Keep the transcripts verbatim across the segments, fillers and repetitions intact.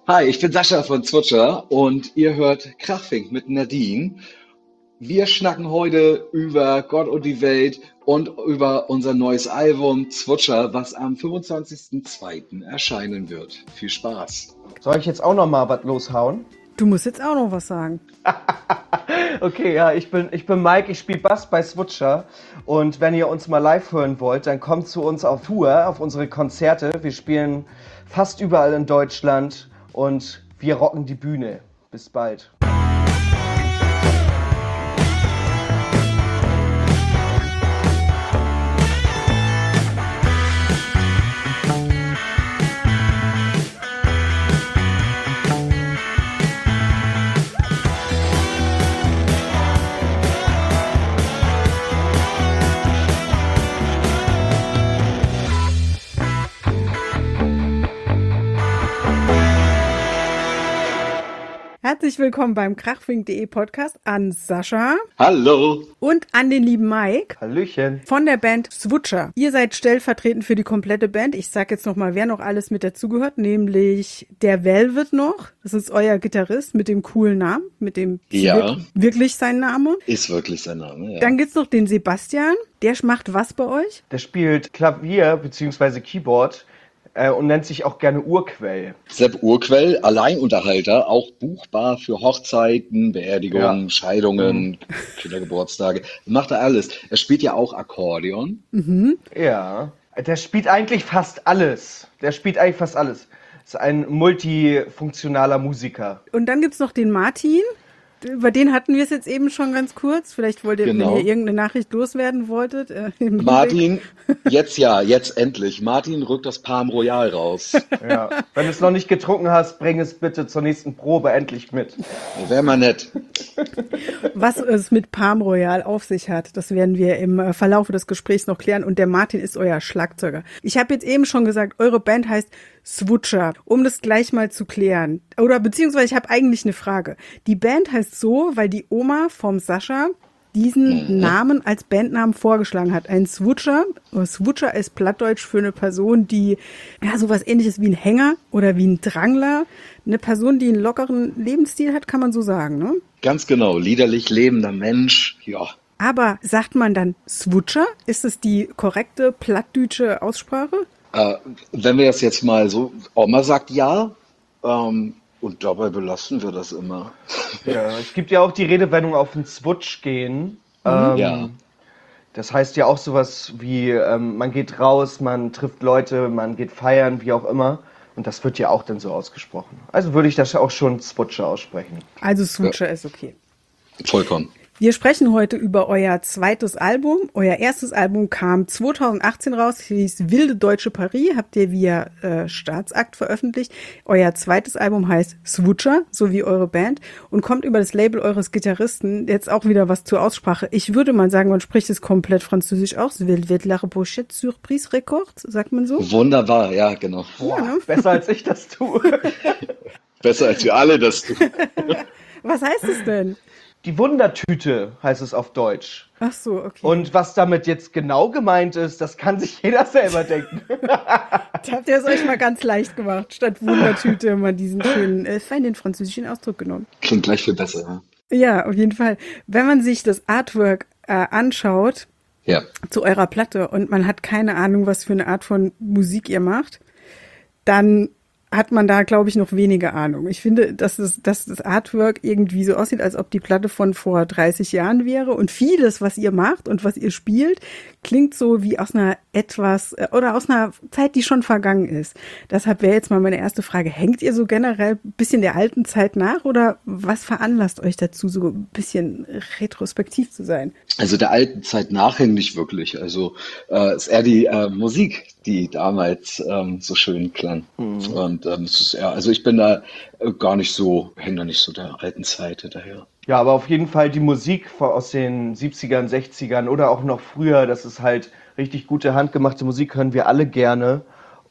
Hi, ich bin Sascha von Zwutscher und ihr hört Krachfink mit Nadine. Wir schnacken heute über Gott und die Welt und über unser neues Album Zwutscher, was am fünfundzwanzigsten zweiten erscheinen wird. Viel Spaß. Soll ich jetzt auch noch mal was loshauen? Du musst jetzt auch noch was sagen. Okay, ja, ich bin, ich bin Mike, ich spiele Bass bei Zwutscher. Und wenn ihr uns mal live hören wollt, dann kommt zu uns auf Tour, auf unsere Konzerte. Wir spielen fast überall in Deutschland und wir rocken die Bühne. Bis bald. Herzlich willkommen beim krachfink punkt de Podcast an Sascha Hallo. und an den lieben Mike Hallöchen. von der Band Zwutscher. Ihr seid stellvertretend für die komplette Band. Ich sag jetzt nochmal, wer noch alles mit dazugehört, nämlich der Velvet noch. Das ist euer Gitarrist mit dem coolen Namen, mit dem Ja. wirklich sein Name. Ist wirklich sein Name, ja. Dann gibt's noch den Sebastian. Der macht was bei euch? Der spielt Klavier bzw. Keyboard äh, und nennt sich auch gerne Urquell. Sepp Urquell, Alleinunterhalter, auch buchbar für Hochzeiten, Beerdigungen, Ja. Scheidungen, Kindergeburtstage. Macht er alles. Er spielt ja auch Akkordeon. Ja, der spielt eigentlich fast alles. Der spielt eigentlich fast alles. Ist ein multifunktionaler Musiker. Und dann gibt's noch den Martin. Über den hatten wir es jetzt eben schon ganz kurz. Vielleicht wollt ihr, Genau. wenn ihr irgendeine Nachricht loswerden wolltet. Äh, im Martin, jetzt ja, jetzt endlich. Martin rückt das Palm Royal raus. Ja. Wenn du es noch nicht getrunken hast, bring es bitte zur nächsten Probe endlich mit. Wäre mal nett. Was es mit Palm Royal auf sich hat, das werden wir im äh, Verlauf des Gesprächs noch klären. Und der Martin ist euer Schlagzeuger. Ich habe jetzt eben schon gesagt, eure Band heißt Zwutscher, um das gleich mal zu klären. Oder beziehungsweise ich habe eigentlich eine Frage. Die Band heißt so, weil die Oma vom Sascha diesen Mhm. Namen als Bandnamen vorgeschlagen hat. Ein Zwutscher. Zwutscher ist Plattdeutsch für eine Person, die ja sowas ähnliches wie ein Hänger oder wie ein Drangler. Eine Person, die einen lockeren Lebensstil hat, kann man so sagen, ne? Ganz genau, liederlich lebender Mensch. Ja, Aber sagt man dann Zwutscher? Ist es die korrekte plattdeutsche Aussprache? äh, wenn wir das jetzt mal so, Oma sagt ja, ähm, und dabei belassen wir das immer. Ja, es gibt ja auch die Redewendung auf den Zwutsch gehen. Ähm, Ja. Das heißt ja auch sowas wie, ähm, man geht raus, man trifft Leute, man geht feiern, wie auch immer. Und das wird ja auch dann so ausgesprochen. Also würde ich das auch schon Zwutscher aussprechen. Also Zwutscher ist okay. Vollkommen. Wir sprechen heute über euer zweites Album. Euer erstes Album kam zweitausendachtzehn raus, hieß Wilde Deutsche Paris, habt ihr via äh, Staatsakt veröffentlicht. Euer zweites Album heißt Zwutscher, so wie eure Band, und kommt über das Label eures Gitarristen. Jetzt auch wieder was zur Aussprache. Ich würde mal sagen, man spricht es komplett französisch aus. Wilde la Pochette Surprise Records, sagt man so? Wunderbar, ja, genau. Boah, ne? besser als ich das tue. Besser als wir alle das tun. Was heißt es denn? Die Wundertüte heißt es auf Deutsch. Ach so, okay. Und was damit jetzt genau gemeint ist, das kann sich jeder selber denken. Da habt ihr es euch mal ganz leicht gemacht. Statt Wundertüte mal diesen schönen, äh, feinen französischen Ausdruck genommen. Klingt gleich viel besser. Ja, auf jeden Fall. Wenn man sich das Artwork äh, anschaut Ja. zu eurer Platte und man hat keine Ahnung, was für eine Art von Musik ihr macht, dann hat man da, glaube ich, noch weniger Ahnung. Ich finde, dass das, dass das Artwork irgendwie so aussieht, als ob die Platte von vor dreißig Jahren wäre. Und vieles, was ihr macht und was ihr spielt, klingt so wie aus einer etwas, äh, oder aus einer Zeit, die schon vergangen ist. Deshalb wäre jetzt mal meine erste Frage. Hängt ihr so generell ein bisschen der alten Zeit nach oder was veranlasst euch dazu, so ein bisschen retrospektiv zu sein? Also der alten Zeit nachhängen nicht wirklich. Also äh, ist eher die äh, Musik, die damals ähm, so schön klang. Und ähm, es ist eher, also ich bin da äh, gar nicht so, hänge da nicht so der alten Zeit hinterher. Ja, aber auf jeden Fall die Musik vor- aus den siebzigern, sechzigern oder auch noch früher, das ist halt richtig gute, handgemachte Musik, hören wir alle gerne.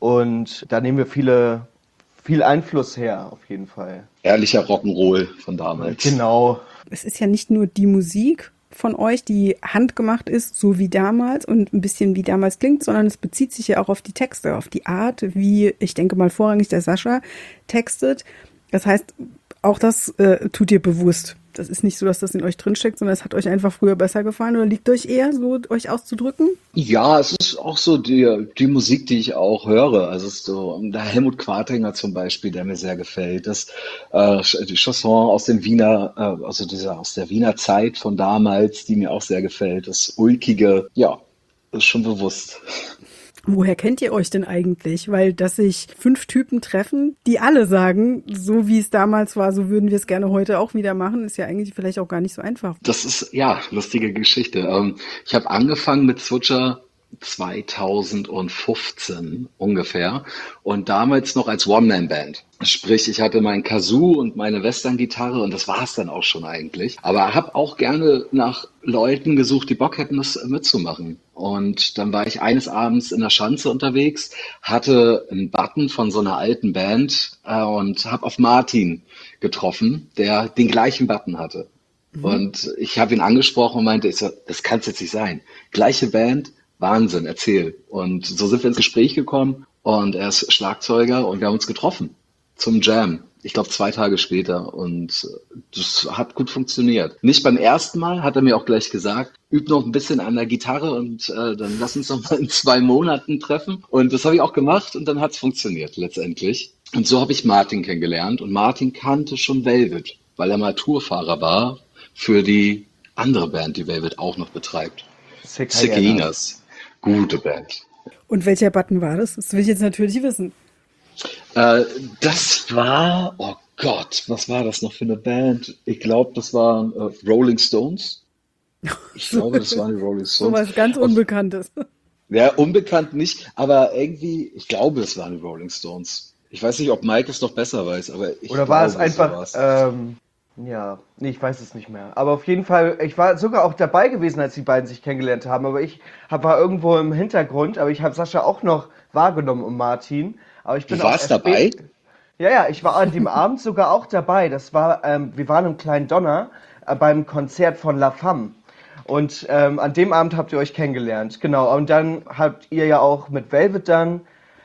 Und da nehmen wir viele, viel Einfluss her, auf jeden Fall. Ehrlicher Rock'n'Roll von damals. Genau. Es ist ja nicht nur die Musik, von euch, die handgemacht ist, so wie damals und ein bisschen wie damals klingt, sondern es bezieht sich ja auch auf die Texte, auf die Art, wie, ich denke mal vorrangig der Sascha textet. Das heißt, auch das äh, tut ihr bewusst. Das ist nicht so, dass das in euch drinsteckt, sondern es hat euch einfach früher besser gefallen oder liegt euch eher so, euch auszudrücken? Ja, es ist auch so die, die Musik, die ich auch höre. Also es ist so der Helmut Quadringer zum Beispiel, der mir sehr gefällt. Das äh, die Chanson aus dem Wiener, äh, also dieser aus der Wiener Zeit von damals, die mir auch sehr gefällt. Das Ulkige, ja, ist schon bewusst. Woher kennt ihr euch denn eigentlich? Weil, dass sich fünf Typen treffen, die alle sagen, so wie es damals war, so würden wir es gerne heute auch wieder machen, ist ja eigentlich vielleicht auch gar nicht so einfach. Das ist, ja, lustige Geschichte. Ähm, ich habe angefangen mit Zwitscher zweitausendfünfzehn ungefähr und damals noch als One-Man-Band. Sprich, ich hatte mein Kazoo und meine Western-Gitarre und das war es dann auch schon eigentlich. Aber habe auch gerne nach Leuten gesucht, die Bock hätten, das mitzumachen. Und dann war ich eines Abends in der Schanze unterwegs, hatte einen Button von so einer alten Band äh, und habe auf Martin getroffen, der den gleichen Button hatte. Mhm. Und ich habe ihn angesprochen und meinte, ich so, das kann es jetzt nicht sein. Gleiche Band, Wahnsinn, erzähl. Und so sind wir ins Gespräch gekommen und er ist Schlagzeuger und wir haben uns getroffen zum Jam. Ich glaube zwei Tage später und das hat gut funktioniert. Nicht beim ersten Mal, hat er mir auch gleich gesagt, üb noch ein bisschen an der Gitarre und äh, dann lass uns noch mal in zwei Monaten treffen. Und das habe ich auch gemacht und dann hat es funktioniert letztendlich. Und so habe ich Martin kennengelernt und Martin kannte schon Velvet, weil er mal Tourfahrer war für die andere Band, die Velvet auch noch betreibt. Sick Hyenas. Gute Band. Und welcher Button war das? Das will ich jetzt natürlich wissen. Äh, das war, oh Gott, was war das noch für eine Band? Ich glaube, das waren äh, Rolling Stones. Ich glaube, das waren die Rolling Stones. So was ganz Unbekanntes. Und, ja, unbekannt nicht, aber irgendwie, ich glaube, es waren die Rolling Stones. Ich weiß nicht, ob Mike es noch besser weiß, aber ich Oder glaube, war es einfach, so ähm, ja, nee, ich weiß es nicht mehr. Aber auf jeden Fall, ich war sogar auch dabei gewesen, als die beiden sich kennengelernt haben, aber ich hab, war irgendwo im Hintergrund, aber ich habe Sascha auch noch wahrgenommen und Martin. Aber ich bin Du warst dabei? Spät, ja, ja, ich war an dem Abend sogar auch dabei. Das war, ähm, wir waren im Kleinen Donner äh, beim Konzert von La Femme. Und ähm, an dem Abend habt ihr euch kennengelernt, genau. Und dann habt ihr ja auch mit Velvet dann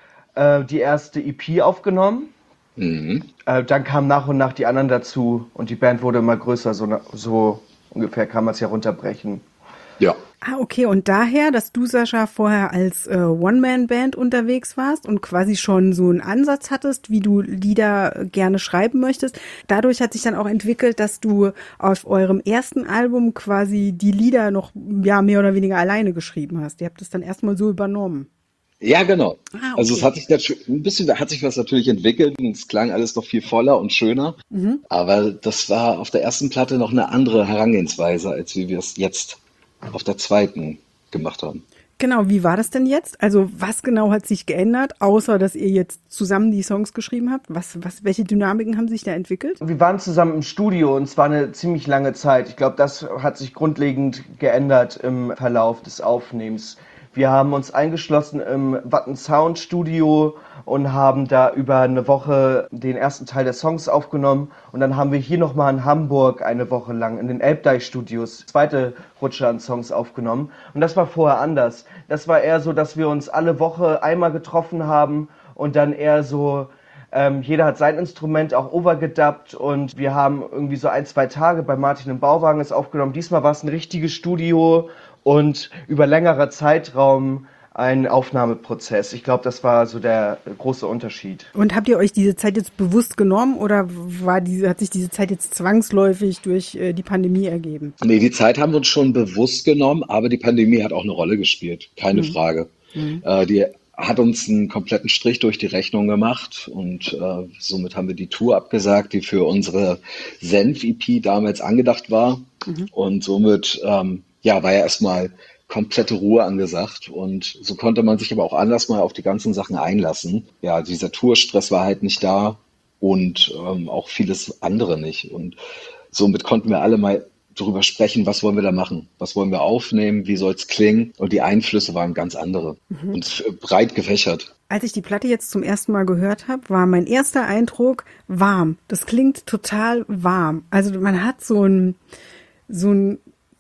äh, die erste E P aufgenommen. Mhm. Äh, dann kamen nach und nach die anderen dazu und die Band wurde immer größer, so, so ungefähr kann man es ja runterbrechen. Ja. Ah, okay. Und daher, dass du, Sascha, vorher als äh, One-Man-Band unterwegs warst und quasi schon so einen Ansatz hattest, wie du Lieder gerne schreiben möchtest, dadurch hat sich dann auch entwickelt, dass du auf eurem ersten Album quasi die Lieder noch ja mehr oder weniger alleine geschrieben hast. Ihr habt das dann erstmal so übernommen. Ja, genau. Ah, okay. Also es hat sich natürlich ein bisschen, hat sich was natürlich entwickelt und es klang alles noch viel voller und schöner. Mhm. Aber das war auf der ersten Platte noch eine andere Herangehensweise, als wie wir es jetzt auf der zweiten gemacht haben. Genau, wie war das denn jetzt? Also was genau hat sich geändert, außer dass ihr jetzt zusammen die Songs geschrieben habt? Was, was, welche Dynamiken haben sich da entwickelt? Wir waren zusammen im Studio und es war eine ziemlich lange Zeit. Ich glaube, das hat sich grundlegend geändert im Verlauf des Aufnehmens. Wir haben uns eingeschlossen im Watten Sound Studio und haben da über eine Woche den ersten Teil der Songs aufgenommen. Und dann haben wir hier nochmal in Hamburg eine Woche lang in den Elbdeich Studios zweite Rutsche an Songs aufgenommen. Und das war vorher anders. Das war eher so, dass wir uns alle Woche einmal getroffen haben und dann eher so, ähm, jeder hat sein Instrument auch overgedubbt und wir haben irgendwie so ein, zwei Tage bei Martin im Bauwagen es aufgenommen. Diesmal war es ein richtiges Studio und über längerer Zeitraum ein Aufnahmeprozess. Ich glaube, das war so der große Unterschied. Und habt ihr euch diese Zeit jetzt bewusst genommen oder war diese, hat sich diese Zeit jetzt zwangsläufig durch äh, die Pandemie ergeben? Nee, die Zeit haben wir uns schon bewusst genommen, aber die Pandemie hat auch eine Rolle gespielt, keine mhm. Frage. Mhm. Äh, die hat uns einen kompletten Strich durch die Rechnung gemacht und äh, somit haben wir die Tour abgesagt, die für unsere Senf-E P damals angedacht war. Mhm. Und somit ähm, ja, war ja erstmal komplette Ruhe angesagt und so konnte man sich aber auch anders mal auf die ganzen Sachen einlassen. Ja, dieser Tourstress war halt nicht da und ähm, auch vieles andere nicht und somit konnten wir alle mal darüber sprechen, was wollen wir da machen, was wollen wir aufnehmen, wie soll es klingen und die Einflüsse waren ganz andere mhm. und breit gefächert. Als ich die Platte jetzt zum ersten Mal gehört habe, war mein erster Eindruck warm. Das klingt total warm. Also man hat so ein so ein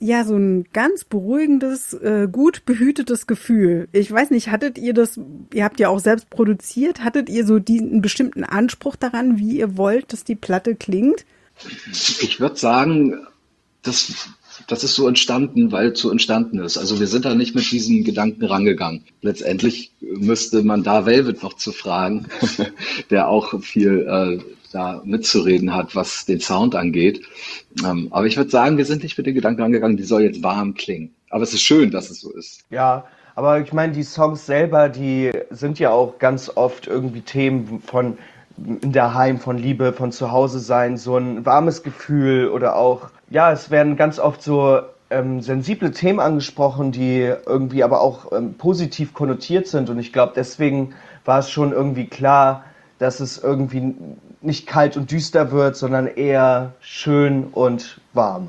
ja, so ein ganz beruhigendes, äh, gut behütetes Gefühl. Ich weiß nicht, hattet ihr das, ihr habt ja auch selbst produziert, hattet ihr so diesen einen bestimmten Anspruch daran, wie ihr wollt, dass die Platte klingt? Ich würde sagen, das, das ist so entstanden, weil es so entstanden ist. Also wir sind da nicht mit diesem Gedanken rangegangen. Letztendlich müsste man da Velvet noch zu fragen, der auch viel äh, da mitzureden hat, was den Sound angeht. Ähm, aber ich würde sagen, wir sind nicht mit dem Gedanken rangegangen, die soll jetzt warm klingen. Aber es ist schön, dass es so ist. Ja, aber ich meine, die Songs selber, die sind ja auch ganz oft irgendwie Themen von in der Heim, von Liebe, von zu Hause sein, so ein warmes Gefühl oder auch, ja, es werden ganz oft so ähm, sensible Themen angesprochen, die irgendwie aber auch ähm, positiv konnotiert sind und ich glaube, deswegen war es schon irgendwie klar, dass es irgendwie nicht kalt und düster wird, sondern eher schön und warm.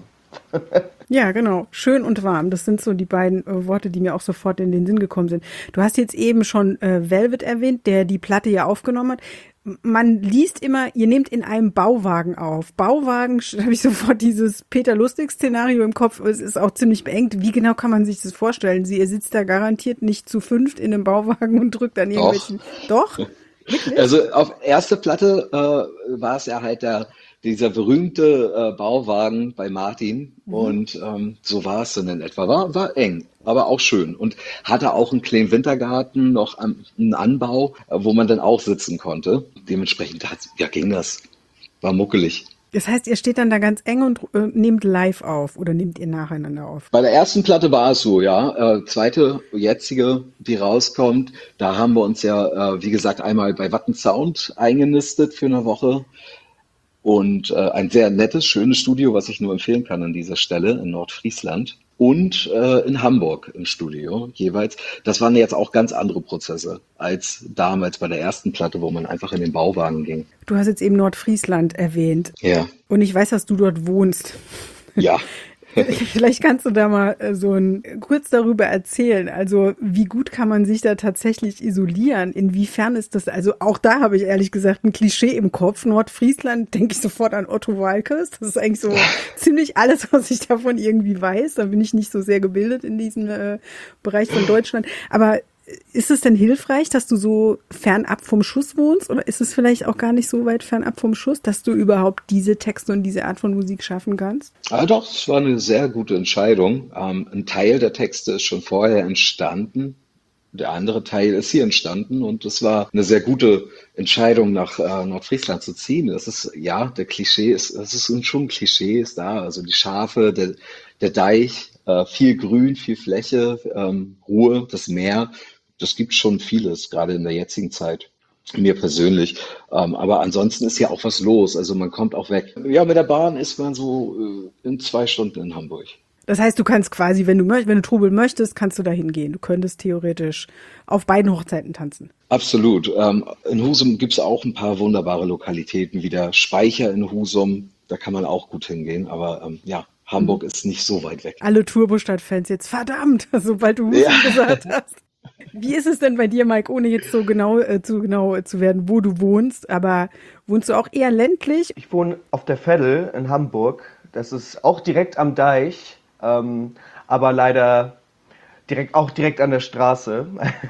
Ja, genau. Schön und warm. Das sind so die beiden äh, Worte, die mir auch sofort in den Sinn gekommen sind. Du hast jetzt eben schon äh, Velvet erwähnt, der die Platte ja aufgenommen hat. M- Man liest immer, ihr nehmt in einem Bauwagen auf. Bauwagen, da habe ich sofort dieses Peter Lustig-Szenario im Kopf. Es ist auch ziemlich beengt. Wie genau kann man sich das vorstellen? Sie, ihr sitzt da garantiert nicht zu fünft in einem Bauwagen und drückt an Doch. irgendwelchen... Doch? Wirklich? Also auf erste Platte äh, war es ja halt der, dieser berühmte äh, Bauwagen bei Martin und ähm, so war es dann in etwa. War, war eng, aber auch schön und hatte auch einen kleinen Wintergarten, noch am- einen Anbau, äh, wo man dann auch sitzen konnte. Dementsprechend hat, ja, ging das. War muckelig. Das heißt, ihr steht dann da ganz eng und äh, nehmt live auf oder nehmt ihr nacheinander auf? Bei der ersten Platte war es so, ja. Äh, zweite, jetzige, die rauskommt, da haben wir uns ja, äh, wie gesagt, einmal bei Watten Sound eingenistet für eine Woche. Und äh, ein sehr nettes, schönes Studio, was ich nur empfehlen kann an dieser Stelle in Nordfriesland. Und äh, in Hamburg im Studio jeweils. Das waren jetzt auch ganz andere Prozesse als damals bei der ersten Platte, wo man einfach in den Bauwagen ging. Du hast jetzt eben Nordfriesland erwähnt Ja, und ich weiß, dass du dort wohnst. ja. Vielleicht kannst du da mal äh, so ein, kurz darüber erzählen. Also wie gut kann man sich da tatsächlich isolieren? Inwiefern ist das, also auch da habe ich ehrlich gesagt ein Klischee im Kopf. Nordfriesland, denke ich sofort an Otto Waalkes. Das ist eigentlich so ziemlich alles, was ich davon irgendwie weiß. Da bin ich nicht so sehr gebildet in diesem äh, Bereich von Deutschland. Aber ist es denn hilfreich, dass du so fernab vom Schuss wohnst? Oder ist es vielleicht auch gar nicht so weit fernab vom Schuss, dass du überhaupt diese Texte und diese Art von Musik schaffen kannst? Aber doch, es war eine sehr gute Entscheidung. Ähm, ein Teil der Texte ist schon vorher entstanden. Der andere Teil ist hier entstanden und es war eine sehr gute Entscheidung, nach äh, Nordfriesland zu ziehen. Das ist, ja, der Klischee ist, das ist schon ein Klischee ist da. Also die Schafe, der, der Deich, äh, viel Grün, viel Fläche, ähm, Ruhe, das Meer. Das gibt schon vieles, gerade in der jetzigen Zeit. Mir persönlich. Ähm, aber ansonsten ist ja auch was los. Also man kommt auch weg. Ja, mit der Bahn ist man so äh, in zwei Stunden in Hamburg. Das heißt, du kannst quasi, wenn du möchtest, wenn du Trubel möchtest, kannst du da hingehen. Du könntest theoretisch auf beiden Hochzeiten tanzen. Absolut. Ähm, in Husum gibt es auch ein paar wunderbare Lokalitäten, wie der Speicher in Husum. Da kann man auch gut hingehen. Aber ähm, ja, Hamburg ist nicht so weit weg. Alle Turbostadt-Fans jetzt, verdammt, sobald du Ja. Husum gesagt hast. Wie ist es denn bei dir, Mike, ohne jetzt so genau äh, zu genau zu werden, wo du wohnst, aber wohnst du auch eher ländlich? Ich wohne auf der Veddel in Hamburg. Das ist auch direkt am Deich, ähm, aber leider direkt, auch direkt an der Straße.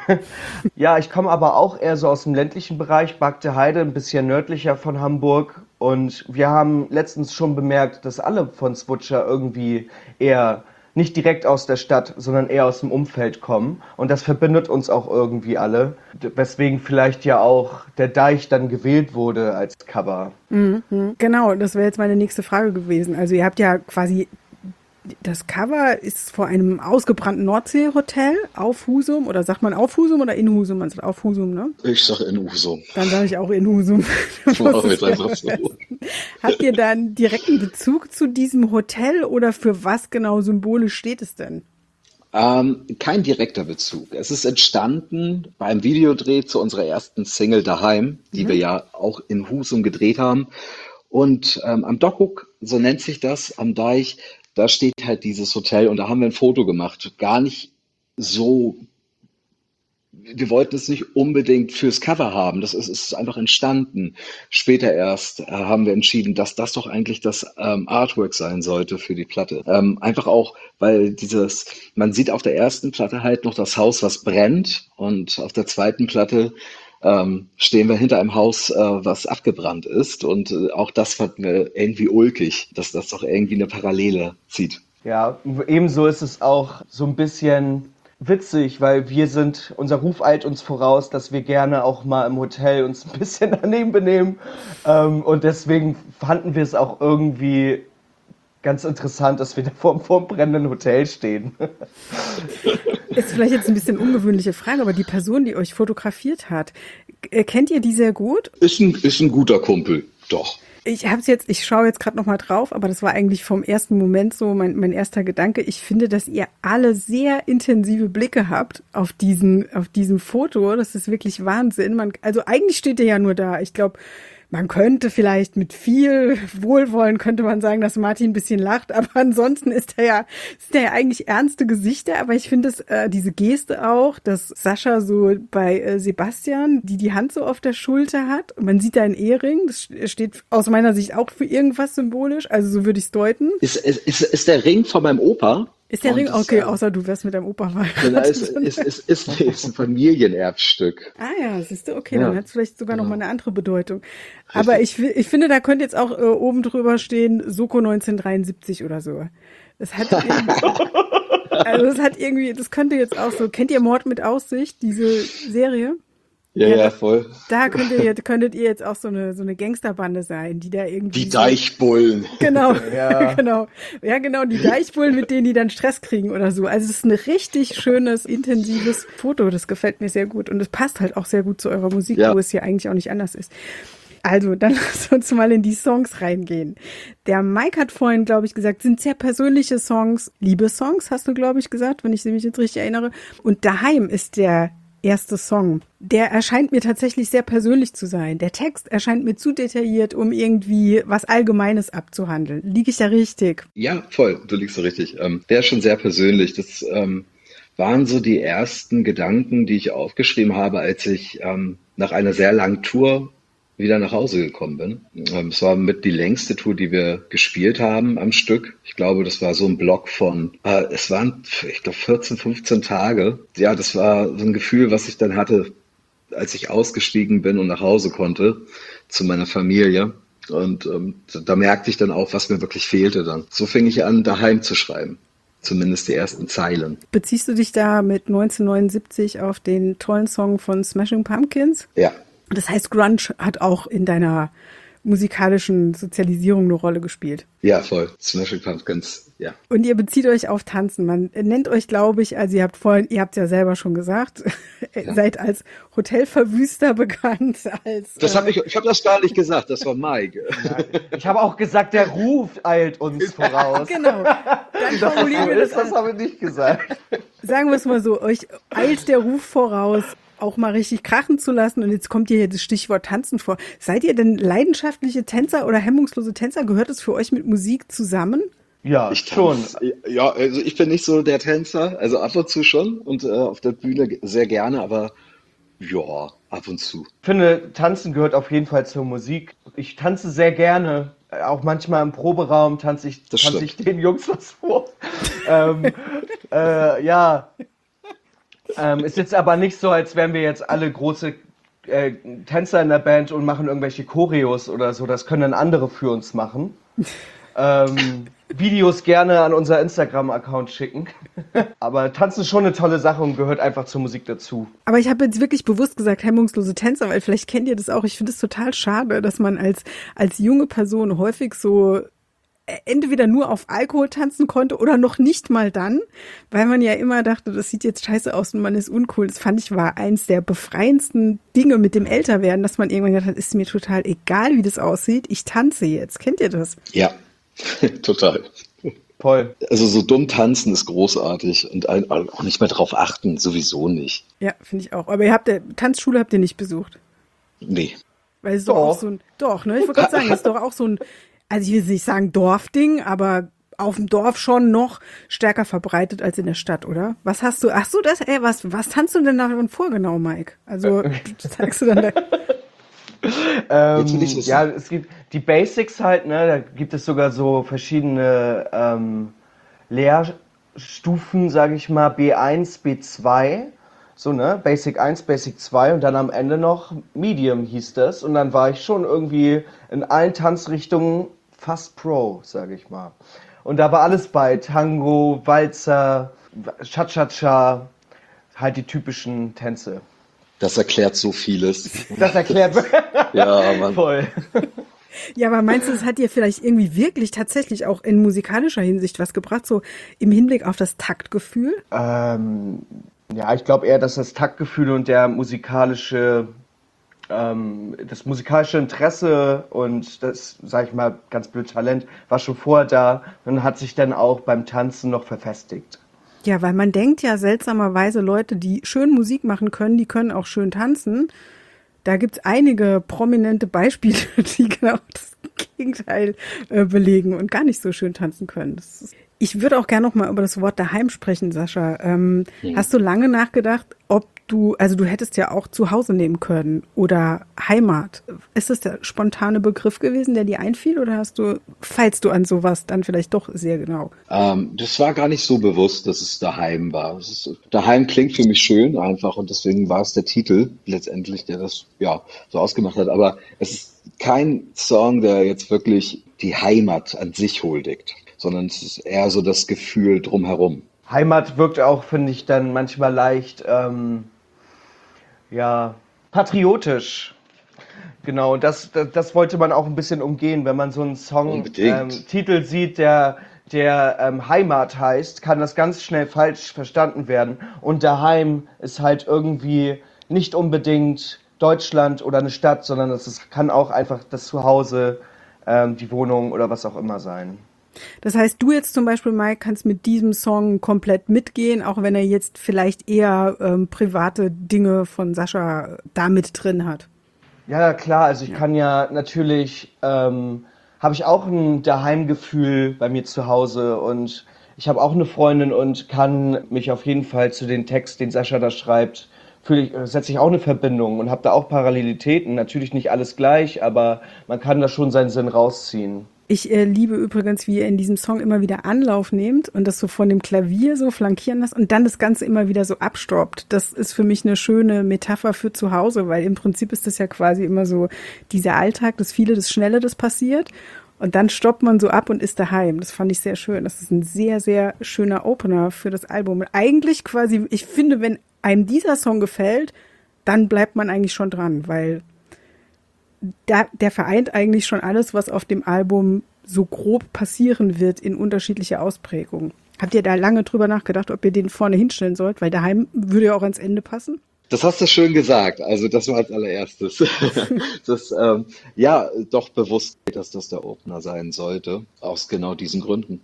Ja, ich komme aber auch eher so aus dem ländlichen Bereich, Bagde Heide, ein bisschen nördlicher von Hamburg. Und wir haben letztens schon bemerkt, dass alle von Swutcher irgendwie eher nicht direkt aus der Stadt, sondern eher aus dem Umfeld kommen. Und das verbindet uns auch irgendwie alle. Weswegen vielleicht ja auch der Deich dann gewählt wurde als Cover. Mhm. Genau, das wäre jetzt meine nächste Frage gewesen. Also ihr habt ja quasi, das Cover ist vor einem ausgebrannten Nordseehotel auf Husum, oder sagt man auf Husum oder in Husum? Man sagt auf Husum, ne? Ich sag in Husum. Dann sage ich auch in Husum. Machen wir es einfach so. Habt ihr da einen direkten Bezug zu diesem Hotel oder für was genau symbolisch steht es denn? Ähm, kein direkter Bezug. Es ist entstanden beim Videodreh zu unserer ersten Single Daheim, die wir ja auch in Husum gedreht haben. Und ähm, am Dockhook, so nennt sich das, am Deich, da steht halt dieses Hotel und da haben wir ein Foto gemacht. Gar nicht so wir wollten es nicht unbedingt fürs Cover haben. Das ist, ist einfach entstanden. Später erst äh, haben wir entschieden, dass das doch eigentlich das ähm, Artwork sein sollte für die Platte. Ähm, einfach auch, weil dieses, man sieht auf der ersten Platte halt noch das Haus, was brennt, und auf der zweiten Platte ähm, stehen wir hinter einem Haus, äh, was abgebrannt ist, und äh, auch das fanden wir irgendwie ulkig, dass das doch irgendwie eine Parallele zieht. Ja, ebenso ist es auch so ein bisschen witzig, weil wir sind, unser Ruf eilt uns voraus, dass wir gerne auch mal im Hotel uns ein bisschen daneben benehmen. Ähm, und deswegen fanden wir es auch irgendwie ganz interessant, dass wir da vor, vor einem brennenden Hotel stehen. Ist vielleicht jetzt ein bisschen ungewöhnliche Frage, aber die Person, die euch fotografiert hat, äh, kennt ihr die sehr gut? Ist ein, ist ein guter Kumpel, doch. Ich hab's jetzt, ich schaue jetzt gerade noch mal drauf, aber das war eigentlich vom ersten Moment so mein, mein erster Gedanke. Ich finde, dass ihr alle sehr intensive Blicke habt auf diesen, auf diesem Foto. Das ist wirklich Wahnsinn. Man, also eigentlich steht ihr ja nur da. Ich glaube, man könnte vielleicht mit viel Wohlwollen könnte man sagen, dass Martin ein bisschen lacht, aber ansonsten ist er ja, ist er ja eigentlich ernste Gesichter. Aber ich finde es, äh, diese Geste auch, dass Sascha so bei äh, Sebastian, die die Hand so auf der Schulter hat, und man sieht da einen Ehering, das steht aus meiner Sicht auch für irgendwas symbolisch, also so würde ich es deuten. Ist, ist, ist der Ring von meinem Opa. Ist der Und Ring? das, Okay, äh, außer du wärst mit deinem Opa Genau, verheiratet. es ist, ist, ist, ist ein Familienerbstück. Ah ja, siehst du, okay, Ja, dann hat es vielleicht sogar noch genau. mal eine andere Bedeutung. Aber ich, fi- ich finde, da könnte jetzt auch äh, oben drüber stehen, Soko neunzehnhundertdreiundsiebzig oder so. Das hat irgendwie, also das hat irgendwie, das könnte jetzt auch so, kennt ihr Mord mit Aussicht, diese Serie? Ja, Ja, ja, da, voll. da könnt ihr, jetzt- könntet ihr jetzt auch so eine, so eine Gangsterbande sein, die da irgendwie Die so, Deichbullen. genau, Ja. genau. Ja, genau, die Deichbullen, mit denen die dann Stress kriegen oder so. Also es ist ein richtig schönes, intensives Foto. Das gefällt mir sehr gut. Und es passt halt auch sehr gut zu eurer Musik, Ja. wo es ja eigentlich auch nicht anders ist. Also, dann lass uns mal in die Songs reingehen. Der Mike hat vorhin, glaube ich, gesagt, sind sehr persönliche Songs, Liebessongs, hast du, glaube ich, gesagt, wenn ich mich jetzt richtig erinnere. Und Daheim ist der erste Song. Der erscheint mir tatsächlich sehr persönlich zu sein. Der Text erscheint mir zu detailliert, um irgendwie was Allgemeines abzuhandeln. Liege ich da richtig? Ja, voll, du liegst so richtig. Ähm, der ist schon sehr persönlich. Das ähm, waren so die ersten Gedanken, die ich aufgeschrieben habe, als ich ähm, nach einer sehr langen Tour wieder nach Hause gekommen bin. Ähm, es war mit die längste Tour, die wir gespielt haben am Stück. Ich glaube, das war so ein Block von, äh, es waren, ich glaube, vierzehn, fünfzehn Tage. Ja, das war so ein Gefühl, was ich dann hatte, als ich ausgestiegen bin und nach Hause konnte zu meiner Familie. Und ähm, da merkte ich dann auch, was mir wirklich fehlte dann. So fing ich an, daheim zu schreiben. Zumindest die ersten Zeilen. Beziehst du dich da mit neunzehnhundertneunundsiebzig auf den tollen Song von Smashing Pumpkins? Ja. Das heißt, Grunge hat auch in deiner musikalischen Sozialisierung eine Rolle gespielt. Ja, voll. Smashing Pumpkins, ja. Und ihr bezieht euch auf Tanzen. Man nennt euch, glaube ich, also ihr habt vorhin, ihr habt ja selber schon gesagt, Ja. seid als Hotelverwüster bekannt, als Das habe ich, ich habe das gar nicht gesagt, das war Mike. Ich habe auch gesagt, der Ruf eilt uns voraus. genau. Dann formulieren wir das, Das habe ich nicht gesagt. sagen wir es mal so, euch eilt der Ruf voraus, auch mal richtig krachen zu lassen. Und jetzt kommt hier das Stichwort Tanzen vor. Seid ihr denn leidenschaftliche Tänzer oder hemmungslose Tänzer? Gehört es für euch mit Musik zusammen? Ja, Ich schon. tanz, ja, also ich bin nicht so der Tänzer, also ab und zu schon und äh, auf der Bühne sehr gerne, aber ja, ab und zu. Ich finde, Tanzen gehört auf jeden Fall zur Musik. Ich tanze sehr gerne. Auch manchmal im Proberaum tanze ich, Das tanze ich stimmt. den Jungs was vor. ähm, äh, ja. Ähm, ist jetzt aber nicht so, als wären wir jetzt alle große äh, Tänzer in der Band und machen irgendwelche Choreos oder so. Das können dann andere für uns machen. Ähm, Videos gerne an unser Instagram-Account schicken. Aber Tanzen ist schon eine tolle Sache und gehört einfach zur Musik dazu. Aber ich habe jetzt wirklich bewusst gesagt, hemmungslose Tänzer, weil vielleicht kennt ihr das auch. Ich finde es total schade, dass man als, als junge Person häufig so entweder nur auf Alkohol tanzen konnte oder noch nicht mal dann, weil man ja immer dachte, das sieht jetzt scheiße aus und man ist uncool. Das fand ich war eins der befreiendsten Dinge mit dem Älterwerden, dass man irgendwann gedacht hat, ist mir total egal, wie das aussieht, ich tanze jetzt. Kennt ihr das? Ja, total. Voll. Also so dumm tanzen ist großartig und ein, auch nicht mehr drauf achten, sowieso nicht. Ja, finde ich auch. Aber ihr habt der Tanzschule habt ihr nicht besucht? Nee. Weil es ist doch Doch. auch so ein, doch, ne? Ich wollte gerade sagen, es ist doch auch so ein, also ich will jetzt nicht sagen Dorfding, aber auf dem Dorf schon noch stärker verbreitet als in der Stadt, oder? Was hast du, ach so, das, ey, was, was tanzt du denn davon vor genau, Mike? Also, zeigst du dann da... ähm, ja, es gibt die Basics halt, ne, da gibt es sogar so verschiedene ähm, Lehrstufen, sage ich mal, B eins, B zwei, so, ne, Basic eins, Basic zwei und dann am Ende noch Medium hieß das und dann war ich schon irgendwie in allen Tanzrichtungen fast Pro, sage ich mal. Und da war alles bei, Tango, Walzer, Cha-Cha-Cha, halt die typischen Tänze. Das erklärt so vieles. Das erklärt ja, Mann. Voll. Ja, aber meinst du, es hat dir vielleicht irgendwie wirklich tatsächlich auch in musikalischer Hinsicht was gebracht, so im Hinblick auf das Taktgefühl? Ähm, ja, ich glaube eher, dass das Taktgefühl und der musikalische, ähm, das musikalische Interesse und das, sag ich mal, ganz blöd Talent war schon vorher da und hat sich dann auch beim Tanzen noch verfestigt. Ja, weil man denkt ja seltsamerweise, Leute, die schön Musik machen können, die können auch schön tanzen. Da gibt's einige prominente Beispiele, die genau das Gegenteil äh, belegen und gar nicht so schön tanzen können. Das ist ich würde auch gerne noch mal über das Wort daheim sprechen, Sascha. Ähm, mhm. Hast du lange nachgedacht, ob du, also du hättest ja auch zu Hause nehmen können oder Heimat. Ist das der spontane Begriff gewesen, der dir einfiel oder hast du, falls du an sowas, dann vielleicht doch sehr genau? Ähm, das war gar nicht so bewusst, dass es daheim war. Es ist, daheim klingt für mich schön einfach und deswegen war es der Titel letztendlich, der das ja so ausgemacht hat. Aber es ist kein Song, der jetzt wirklich die Heimat an sich huldigt, sondern es ist eher so das Gefühl drumherum. Heimat wirkt auch, finde ich, dann manchmal leicht, ähm, ja, patriotisch. Genau, das, das, das wollte man auch ein bisschen umgehen, wenn man so einen Song-Titel ähm, sieht, der, der ähm, Heimat heißt, kann das ganz schnell falsch verstanden werden. Und daheim ist halt irgendwie nicht unbedingt Deutschland oder eine Stadt, sondern es ist, kann auch einfach das Zuhause, ähm, die Wohnung oder was auch immer sein. Das heißt, du jetzt zum Beispiel, Mike, kannst mit diesem Song komplett mitgehen, auch wenn er jetzt vielleicht eher ähm, private Dinge von Sascha da mit drin hat. Ja, klar, also ich ja. kann ja natürlich, ähm, habe ich auch ein Daheimgefühl bei mir zu Hause und ich habe auch eine Freundin und kann mich auf jeden Fall zu den Text, den Sascha da schreibt, setze ich auch eine Verbindung und habe da auch Parallelitäten. Natürlich nicht alles gleich, aber man kann da schon seinen Sinn rausziehen. Ich äh, liebe übrigens, wie ihr in diesem Song immer wieder Anlauf nehmt und das so von dem Klavier so flankieren lasst und dann das Ganze immer wieder so abstoppt. Das ist für mich eine schöne Metapher für zu Hause, weil im Prinzip ist das ja quasi immer so dieser Alltag, das Viele, das Schnelle, das passiert. Und dann stoppt man so ab und ist daheim. Das fand ich sehr schön. Das ist ein sehr, sehr schöner Opener für das Album. Und eigentlich quasi, ich finde, wenn einem dieser Song gefällt, dann bleibt man eigentlich schon dran, weil da, der vereint eigentlich schon alles, was auf dem Album so grob passieren wird in unterschiedlicher Ausprägung. Habt ihr da lange drüber nachgedacht, ob ihr den vorne hinstellen sollt? Weil daheim würde ja auch ans Ende passen. Das hast du schön gesagt. Also das war als allererstes. das ähm, ja doch bewusst, dass das der Opener sein sollte, aus genau diesen Gründen.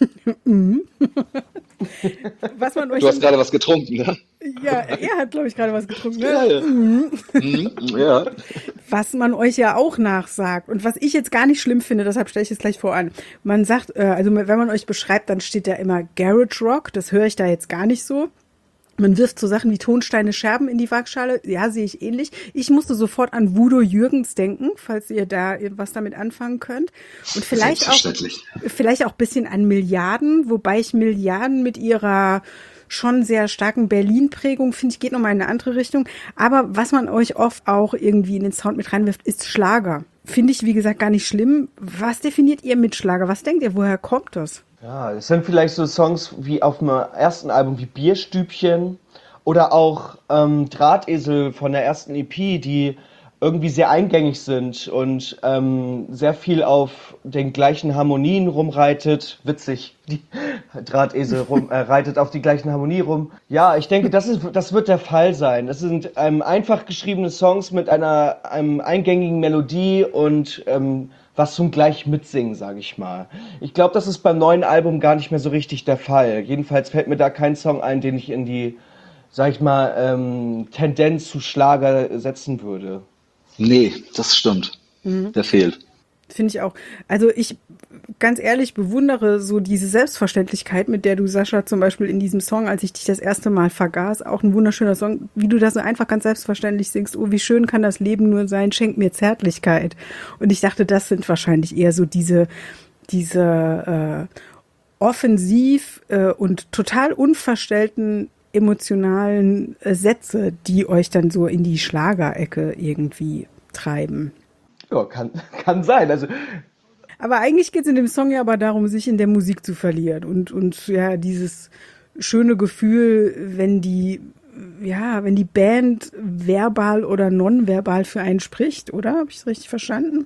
Was man euch du hast gerade was getrunken, ne? Ja, er hat, glaube ich, gerade was getrunken. Ne? Ja, ja. Mhm. ja. Was man euch ja auch nachsagt und was ich jetzt gar nicht schlimm finde, deshalb stelle ich es gleich vor an. Man sagt, also wenn man euch beschreibt, dann steht da immer Garage Rock. Das höre ich da jetzt gar nicht so. Man wirft so Sachen wie Tonsteine, Scherben in die Waagschale. Ja, sehe ich ähnlich. Ich musste sofort an Udo Jürgens denken, falls ihr da was damit anfangen könnt. Und vielleicht auch, vielleicht auch ein bisschen an Milliarden, wobei ich Milliarden mit ihrer schon sehr starken Berlin-Prägung, finde ich, geht nochmal in eine andere Richtung. Aber was man euch oft auch irgendwie in den Sound mit reinwirft, ist Schlager. Finde ich, wie gesagt, gar nicht schlimm. Was definiert ihr mit Schlager? Was denkt ihr, woher kommt das? Ja, es sind vielleicht so Songs wie auf dem ersten Album wie Bierstübchen oder auch ähm, Drahtesel von der ersten E P, die irgendwie sehr eingängig sind und ähm, sehr viel auf den gleichen Harmonien rumreitet. Witzig, die Drahtesel rum, äh, reitet auf die gleichen Harmonien rum. Ja, ich denke, das, ist, das wird der Fall sein. Das sind ähm, einfach geschriebene Songs mit einer einem eingängigen Melodie und ähm, was zum gleich mitsingen, sage ich mal. Ich glaube, das ist beim neuen Album gar nicht mehr so richtig der Fall. Jedenfalls fällt mir da kein Song ein, den ich in die, sag ich mal, ähm, Tendenz zu Schlager setzen würde. Nee, das stimmt. Mhm. Der fehlt. Finde ich auch. Also ich, ganz ehrlich, bewundere so diese Selbstverständlichkeit, mit der du, Sascha, zum Beispiel in diesem Song, als ich dich das erste Mal vergaß, auch ein wunderschöner Song, wie du das so einfach ganz selbstverständlich singst, oh, wie schön kann das Leben nur sein, schenk mir Zärtlichkeit. Und ich dachte, das sind wahrscheinlich eher so diese, diese äh, offensiv äh, und total unverstellten emotionalen äh, Sätze, die euch dann so in die Schlagerecke irgendwie treiben. Ja, kann, kann sein. Also, Aber eigentlich geht es in dem Song ja aber darum, sich in der Musik zu verlieren und, und ja, dieses schöne Gefühl, wenn die, ja, wenn die Band verbal oder nonverbal für einen spricht, oder? Habe ich es richtig verstanden?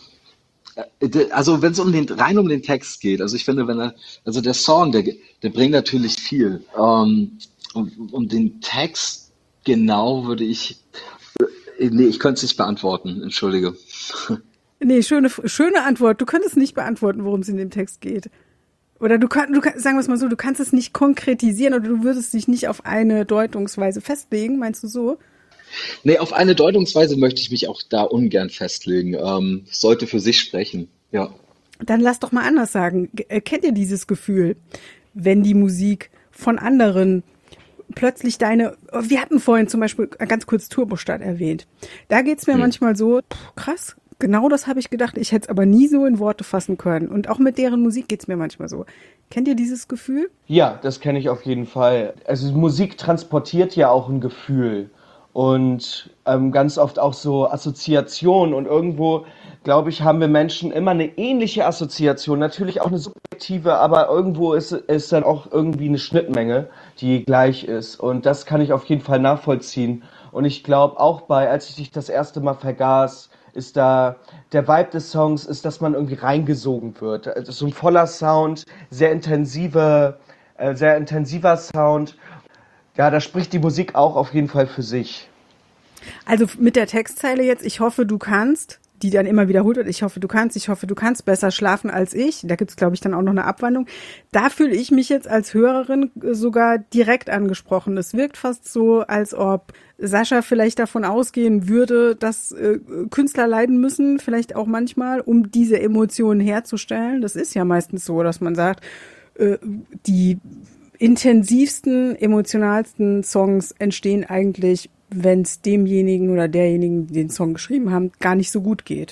Also wenn es um den rein um den Text geht, also ich finde, wenn er, also der Song, der, der bringt natürlich viel. Ähm, um, um den Text genau würde ich, nee, ich könnte es nicht beantworten, entschuldige. Nee, schöne, schöne Antwort. Du könntest nicht beantworten, worum es in dem Text geht. Oder du kannst, du kann, sagen wir es mal so, du kannst es nicht konkretisieren oder du würdest dich nicht auf eine Deutungsweise festlegen, meinst du so? Nee, auf eine Deutungsweise möchte ich mich auch da ungern festlegen. Ähm, sollte für sich sprechen, ja. Dann lass doch mal anders sagen. G- äh, Kennt ihr dieses Gefühl, wenn die Musik von anderen plötzlich deine, wir hatten vorhin zum Beispiel ganz kurz Turbostadt erwähnt. Da geht's mir Hm. manchmal so, pff, krass, genau das habe ich gedacht, ich hätte es aber nie so in Worte fassen können. Und auch mit deren Musik geht's mir manchmal so. Kennt ihr dieses Gefühl? ja, das kenne ich auf jeden Fall. Also Musik transportiert ja auch ein Gefühl und ähm, ganz oft auch so Assoziationen und irgendwo, glaube ich, haben wir Menschen immer eine ähnliche Assoziation, natürlich auch eine subjektive, aber irgendwo ist, ist dann auch irgendwie eine Schnittmenge, die gleich ist und das kann ich auf jeden Fall nachvollziehen und ich glaube auch bei, als ich dich das erste Mal vergaß, ist da der Vibe des Songs ist, dass man irgendwie reingesogen wird. Also so ein voller Sound, sehr intensive, äh, sehr intensiver Sound. Ja, da spricht die Musik auch auf jeden Fall für sich. Also mit der Textzeile jetzt, ich hoffe, du kannst, die dann immer wiederholt wird, ich hoffe, du kannst, ich hoffe, du kannst besser schlafen als ich. Da gibt's, glaube ich, dann auch noch eine Abwandlung. Da fühle ich mich jetzt als Hörerin sogar direkt angesprochen. Es wirkt fast so, als ob Sascha vielleicht davon ausgehen würde, dass äh, Künstler leiden müssen, vielleicht auch manchmal, um diese Emotionen herzustellen. Das ist ja meistens so, dass man sagt, äh, die intensivsten, emotionalsten Songs entstehen eigentlich, wenn es demjenigen oder derjenigen, die den Song geschrieben haben, gar nicht so gut geht.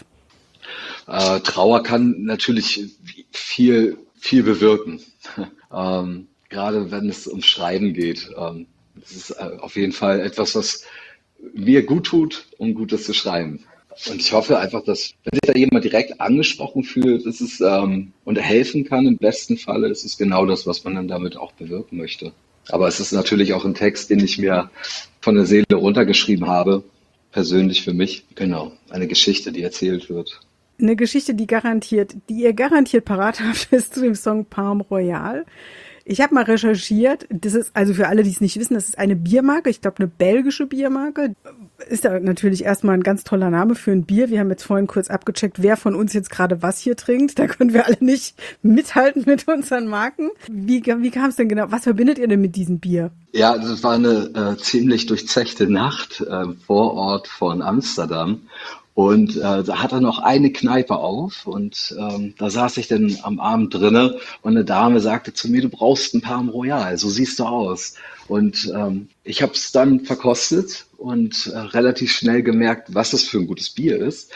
Äh, Trauer kann natürlich viel, viel bewirken. Ähm, gerade wenn es um Schreiben geht. Ähm, das ist äh, auf jeden Fall etwas, was mir gut tut, um Gutes zu schreiben. Und ich hoffe einfach, dass, wenn sich da jemand direkt angesprochen fühlt, dass es ähm, und helfen kann, im besten Falle, ist es genau das, was man dann damit auch bewirken möchte. Aber es ist natürlich auch ein Text, den ich mir von der Seele runtergeschrieben habe, persönlich für mich. Genau, eine Geschichte, die erzählt wird. Eine Geschichte, die garantiert, die ihr garantiert parat habt, ist zu dem Song Palm Royal. Ich habe mal recherchiert, das ist, also für alle, die es nicht wissen, das ist eine Biermarke, ich glaube eine belgische Biermarke. Ist da natürlich erstmal ein ganz toller Name für ein Bier. Wir haben jetzt vorhin kurz abgecheckt, wer von uns jetzt gerade was hier trinkt. Da können wir alle nicht mithalten mit unseren Marken. Wie, wie kam es denn genau? Was verbindet ihr denn mit diesem Bier? Ja, das war eine äh, ziemlich durchzechte Nacht äh, im Vorort von Amsterdam. Und äh, da hatte noch eine Kneipe auf und ähm, da saß ich dann am Abend drinne und eine Dame sagte zu mir, du brauchst ein Palm Royal, so siehst du aus. Und ähm, ich habe es dann verkostet und äh, relativ schnell gemerkt, was das für ein gutes Bier ist.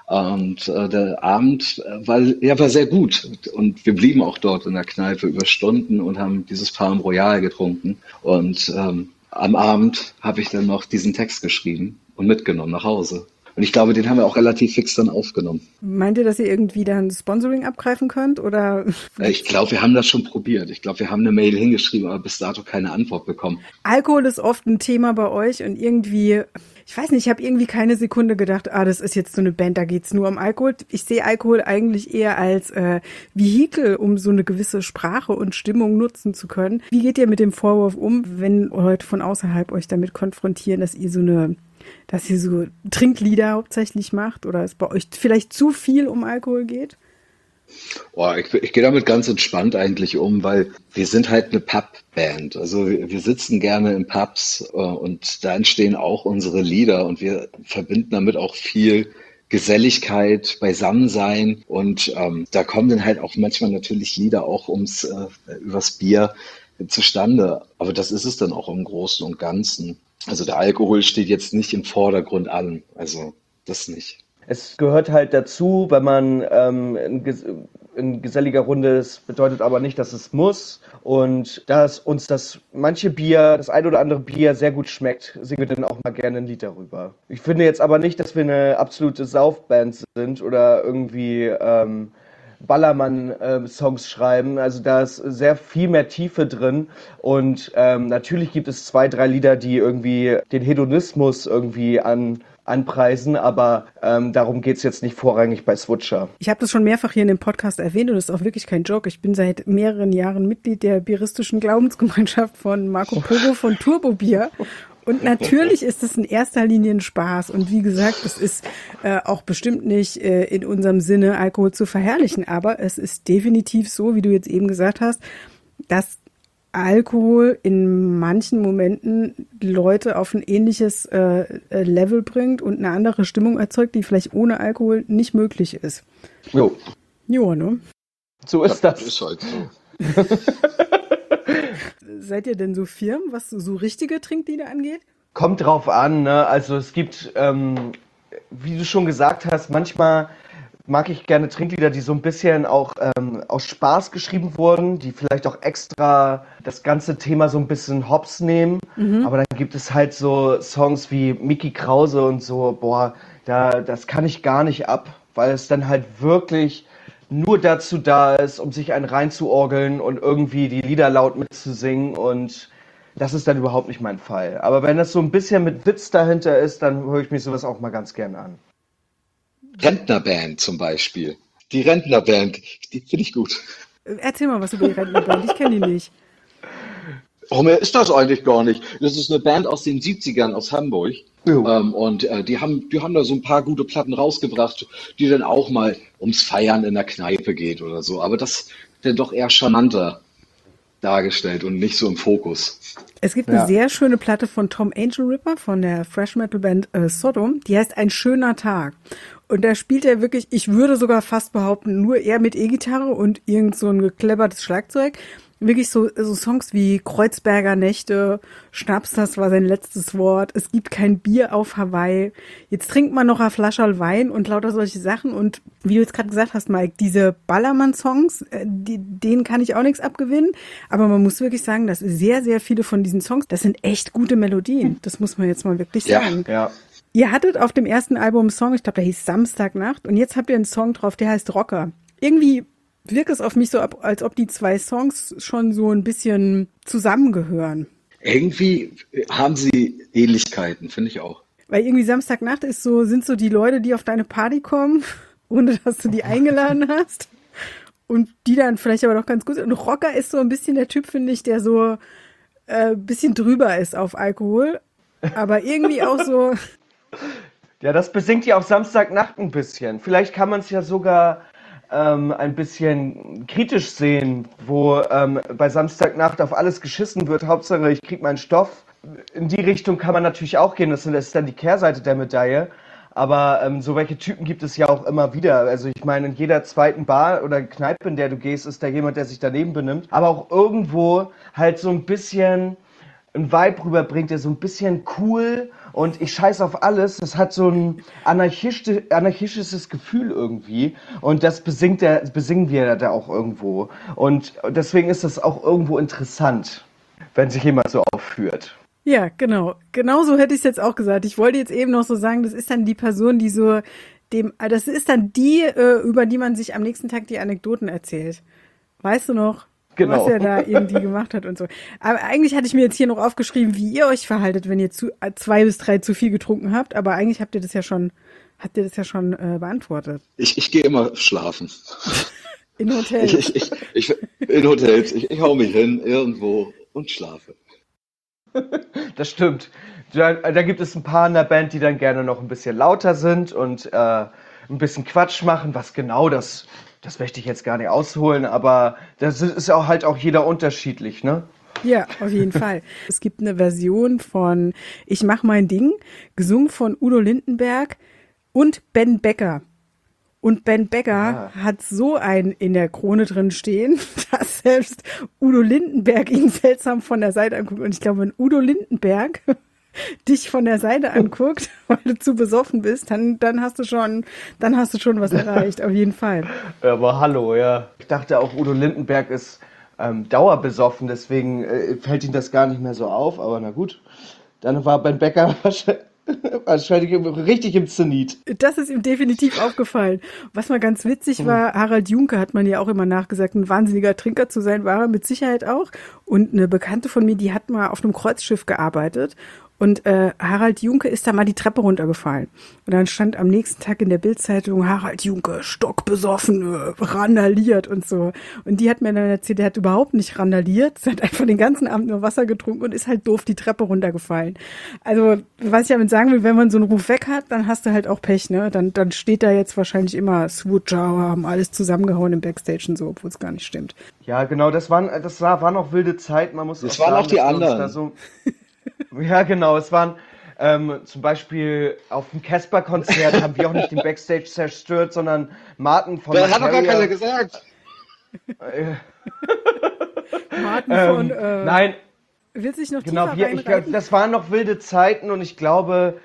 Und äh, der Abend äh, war, ja, war sehr gut und wir blieben auch dort in der Kneipe über Stunden und haben dieses Palm Royal getrunken. Und ähm, am Abend habe ich dann noch diesen Text geschrieben und mitgenommen nach Hause. Und ich glaube, den haben wir auch relativ fix dann aufgenommen. Meint ihr, dass ihr irgendwie dann Sponsoring abgreifen könnt? Oder? Äh, Ich glaube, wir haben das schon probiert. Ich glaube, wir haben eine Mail hingeschrieben, aber bis dato keine Antwort bekommen. Alkohol ist oft ein Thema bei euch und irgendwie, ich weiß nicht, ich habe irgendwie keine Sekunde gedacht, ah, das ist jetzt so eine Band, da geht's nur um Alkohol. Ich sehe Alkohol eigentlich eher als äh, Vehikel, um so eine gewisse Sprache und Stimmung nutzen zu können. Wie geht ihr mit dem Vorwurf um, wenn Leute von außerhalb euch damit konfrontieren, dass ihr so eine dass ihr so Trinklieder hauptsächlich macht oder es bei euch vielleicht zu viel um Alkohol geht? Oh, ich, ich gehe damit ganz entspannt eigentlich um, weil wir sind halt eine Pub-Band. Also wir, wir sitzen gerne in Pubs äh, und da entstehen auch unsere Lieder und wir verbinden damit auch viel Geselligkeit, Beisammensein und ähm, da kommen dann halt auch manchmal natürlich Lieder auch ums äh, übers Bier zustande. Aber das ist es dann auch im Großen und Ganzen. Also der Alkohol steht jetzt nicht im Vordergrund an. Also das nicht. Es gehört halt dazu, wenn man ähm, in, ges in geselliger Runde ist, bedeutet aber nicht, dass es muss. Und da es uns das manche Bier, das ein oder andere Bier sehr gut schmeckt, singen wir dann auch mal gerne ein Lied darüber. Ich finde jetzt aber nicht, dass wir eine absolute Saufband sind oder irgendwie ähm, Ballermann-Songs schreiben. Also da ist sehr viel mehr Tiefe drin. Und ähm, natürlich gibt es zwei, drei Lieder, die irgendwie den Hedonismus irgendwie an anpreisen, aber ähm, darum geht's jetzt nicht vorrangig bei Switcher. Ich habe das schon mehrfach hier in dem Podcast erwähnt und das ist auch wirklich kein Joke. Ich bin seit mehreren Jahren Mitglied der bieristischen Glaubensgemeinschaft von Marco Polo von Turbo Bier. Und natürlich ist es in erster Linie ein Spaß. Und wie gesagt, es ist äh, auch bestimmt nicht äh, in unserem Sinne, Alkohol zu verherrlichen. Aber es ist definitiv so, wie du jetzt eben gesagt hast, dass Alkohol in manchen Momenten Leute auf ein ähnliches äh, Level bringt und eine andere Stimmung erzeugt, die vielleicht ohne Alkohol nicht möglich ist. Jo. Jo, ne? So ist Ja, das. ist halt so. Seid ihr denn so firm, was so richtige Trinklieder angeht? Kommt drauf an, ne? Also es gibt, ähm, wie du schon gesagt hast, manchmal mag ich gerne Trinklieder, die so ein bisschen auch ähm, aus Spaß geschrieben wurden, die vielleicht auch extra das ganze Thema so ein bisschen hops nehmen. Mhm. Aber dann gibt es halt so Songs wie Mickey Krause und so, boah, da, das kann ich gar nicht ab, weil es dann halt wirklich nur dazu da ist, um sich einen reinzuorgeln und irgendwie die Lieder laut mitzusingen, und das ist dann überhaupt nicht mein Fall. Aber wenn das so ein bisschen mit Witz dahinter ist, dann höre ich mir sowas auch mal ganz gerne an. Rentnerband zum Beispiel. Die Rentnerband, die finde ich gut. Erzähl mal was über die Rentnerband, ich kenne die nicht. Oh, mehr ist das eigentlich gar nicht. Das ist eine Band aus den siebzigern aus Hamburg. Ähm, und äh, die haben, die haben da so ein paar gute Platten rausgebracht, die dann auch mal ums Feiern in der Kneipe geht oder so. Aber das dann doch eher charmanter dargestellt und nicht so im Fokus. Es gibt eine Ja. sehr schöne Platte von Tom Angel Ripper von der Thrash Metal Band äh, Sodom, die heißt Ein schöner Tag. Und da spielt er wirklich, ich würde sogar fast behaupten, nur er mit E-Gitarre und irgend so ein gekleppertes Schlagzeug. Wirklich so, so Songs wie Kreuzberger Nächte, Schnaps, das war sein letztes Wort, es gibt kein Bier auf Hawaii, jetzt trinkt man noch eine Flasche Wein und lauter solche Sachen. Und wie du jetzt gerade gesagt hast, Mike, diese Ballermann-Songs, äh, die, denen kann ich auch nichts abgewinnen, aber man muss wirklich sagen, dass sehr, sehr viele von diesen Songs, das sind echt gute Melodien, das muss man jetzt mal wirklich Ja. sagen. Ja. Ihr hattet auf dem ersten Album einen Song, ich glaube, der hieß Samstagnacht, und jetzt habt ihr einen Song drauf, der heißt Rocker. Irgendwie wirkt es auf mich so, ab, als ob die zwei Songs schon so ein bisschen zusammengehören. Irgendwie haben sie Ähnlichkeiten, finde ich auch. Weil irgendwie Samstagnacht ist so, sind so die Leute, die auf deine Party kommen, ohne dass du die eingeladen hast. Und die dann vielleicht aber doch ganz gut sind. Und Rocker ist so ein bisschen der Typ, finde ich, der so ein äh, bisschen drüber ist auf Alkohol. Aber irgendwie auch so. Ja, das besingt ja auch Samstagnacht ein bisschen. Vielleicht kann man es ja sogar ähm, ein bisschen kritisch sehen, wo ähm, bei Samstagnacht auf alles geschissen wird. Hauptsache, ich krieg meinen Stoff. In die Richtung kann man natürlich auch gehen. Das ist dann die Kehrseite der Medaille. Aber ähm, so welche Typen gibt es ja auch immer wieder. Also ich meine, in jeder zweiten Bar oder Kneipe, in der du gehst, ist da jemand, der sich daneben benimmt. Aber auch irgendwo halt so ein bisschen ein Vibe rüberbringt, der so ein bisschen cool und ich scheiß auf alles. Das hat so ein anarchistisch, anarchistisches Gefühl irgendwie. Und das besingt der, besingen wir da auch irgendwo. Und deswegen ist das auch irgendwo interessant, wenn sich jemand so aufführt. Ja, genau. Genau so hätte ich es jetzt auch gesagt. Ich wollte jetzt eben noch so sagen, das ist dann die Person, die so dem, das ist dann die, äh, über die man sich am nächsten Tag die Anekdoten erzählt. Weißt du noch? Genau. Was er da irgendwie gemacht hat und so. Aber eigentlich hatte ich mir jetzt hier noch aufgeschrieben, wie ihr euch verhaltet, wenn ihr zu, zwei bis drei zu viel getrunken habt. Aber eigentlich habt ihr das ja schon, habt ihr das ja schon äh, beantwortet. Ich, ich gehe immer schlafen. In Hotels. Ich, ich, ich, ich, in Hotels. Ich, ich hau mich hin irgendwo und schlafe. Das stimmt. Da, da gibt es ein paar in der Band, die dann gerne noch ein bisschen lauter sind und äh, ein bisschen Quatsch machen. Was genau das Das möchte ich jetzt gar nicht ausholen, aber das ist auch halt auch jeder unterschiedlich, ne? Ja, auf jeden Fall. Es gibt eine Version von Ich mach mein Ding, gesungen von Udo Lindenberg. Und Ben Becker. Und Ben Becker Ah. hat so einen in der Krone drin stehen, dass selbst Udo Lindenberg ihn seltsam von der Seite anguckt. Und ich glaube, wenn Udo Lindenberg dich von der Seite anguckt, weil du zu besoffen bist, dann, dann hast du schon, dann hast du schon was erreicht, auf jeden Fall. Aber hallo, ja. Ich dachte auch, Udo Lindenberg ist ähm, dauerbesoffen, deswegen äh, fällt ihm das gar nicht mehr so auf, aber na gut. Dann war Ben Becker wahrscheinlich, wahrscheinlich richtig im Zenit. Das ist ihm definitiv aufgefallen. Was mal ganz witzig war, Harald Junke hat man ja auch immer nachgesagt, ein wahnsinniger Trinker zu sein, war er mit Sicherheit auch. Und eine Bekannte von mir, die hat mal auf einem Kreuzschiff gearbeitet. Und äh, Harald Junke ist da mal die Treppe runtergefallen. Und dann stand am nächsten Tag in der Bildzeitung, Harald Junke, stockbesoffen, äh, randaliert und so. Und die hat mir dann erzählt, er hat überhaupt nicht randaliert, er hat einfach den ganzen Abend nur Wasser getrunken und ist halt doof die Treppe runtergefallen. Also, was ich damit sagen will, wenn man so einen Ruf weg hat, dann hast du halt auch Pech, ne? Dann, dann steht da jetzt wahrscheinlich immer Switcher, haben alles zusammengehauen im Backstage und so, obwohl es gar nicht stimmt. Ja, genau, das waren, das war, waren auch wilde Zeiten. Man muss Das auch waren sagen, auch die dass wir uns anderen. da so, ja, genau, es waren ähm, zum Beispiel auf dem Casper-Konzert haben wir auch nicht den Backstage zerstört, sondern Martin von Das hat doch gar Materia- keiner gesagt. äh, Martin ähm, von, äh, Nein, will sich noch genau, tiefer wir, ich, glaub, reinreiten? das waren noch wilde Zeiten und ich glaube,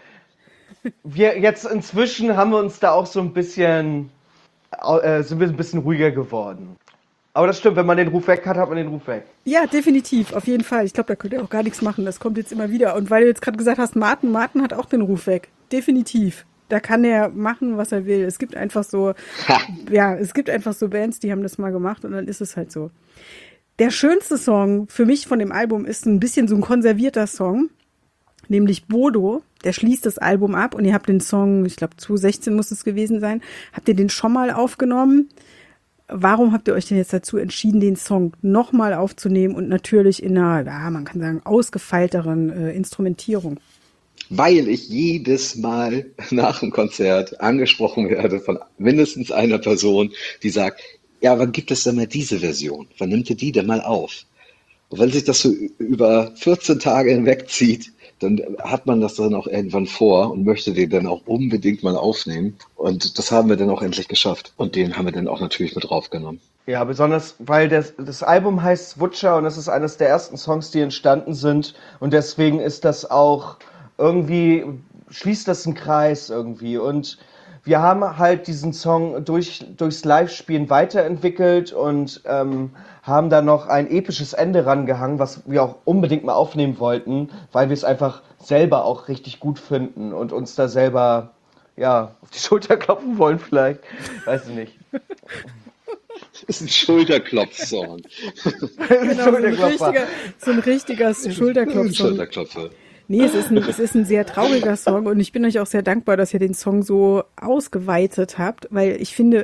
wir jetzt inzwischen haben wir uns da auch so ein bisschen, äh, sind wir ein bisschen ruhiger geworden. Aber das stimmt, wenn man den Ruf weg hat, hat man den Ruf weg. Ja, definitiv, auf jeden Fall. Ich glaube, da könnt ihr auch gar nichts machen. Das kommt jetzt immer wieder. Und weil du jetzt gerade gesagt hast, Martin, Martin hat auch den Ruf weg. Definitiv. Da kann er machen, was er will. Es gibt einfach so, ja, es gibt einfach so Bands, die haben das mal gemacht und dann ist es halt so. Der schönste Song für mich von dem Album ist ein bisschen so ein konservierter Song, nämlich Bodo. Der schließt das Album ab und ihr habt den Song, ich glaube zwanzig sechzehn muss es gewesen sein, habt ihr den schon mal aufgenommen? Warum habt ihr euch denn jetzt dazu entschieden, den Song nochmal aufzunehmen und natürlich in einer, ja, man kann sagen, ausgefeilteren äh, Instrumentierung? Weil ich jedes Mal nach dem Konzert angesprochen werde von mindestens einer Person, die sagt, ja, wann gibt es denn mal diese Version? Wann nimmt ihr die denn mal auf? Und wenn sich das so über vierzehn Tage hinwegzieht, dann hat man das dann auch irgendwann vor und möchte den dann auch unbedingt mal aufnehmen. Und das haben wir dann auch endlich geschafft. Und den haben wir dann auch natürlich mit draufgenommen. Ja, besonders, weil das, das Album heißt Switcher und das ist eines der ersten Songs, die entstanden sind. Und deswegen ist das auch irgendwie, schließt das einen Kreis irgendwie. Und wir haben halt diesen Song durch, durchs Live-Spielen weiterentwickelt und ähm, haben da noch ein episches Ende rangehangen, was wir auch unbedingt mal aufnehmen wollten, weil wir es einfach selber auch richtig gut finden und uns da selber, ja, auf die Schulter klopfen wollen vielleicht. Weiß ich nicht. Das ist ein Schulterklopf-Song. Genau, so ein richtiger, so ein richtiger Schulterklopf. Schulterklopfer. Nee, es ist, ein, es ist ein sehr trauriger Song und ich bin euch auch sehr dankbar, dass ihr den Song so ausgeweitet habt, weil ich finde,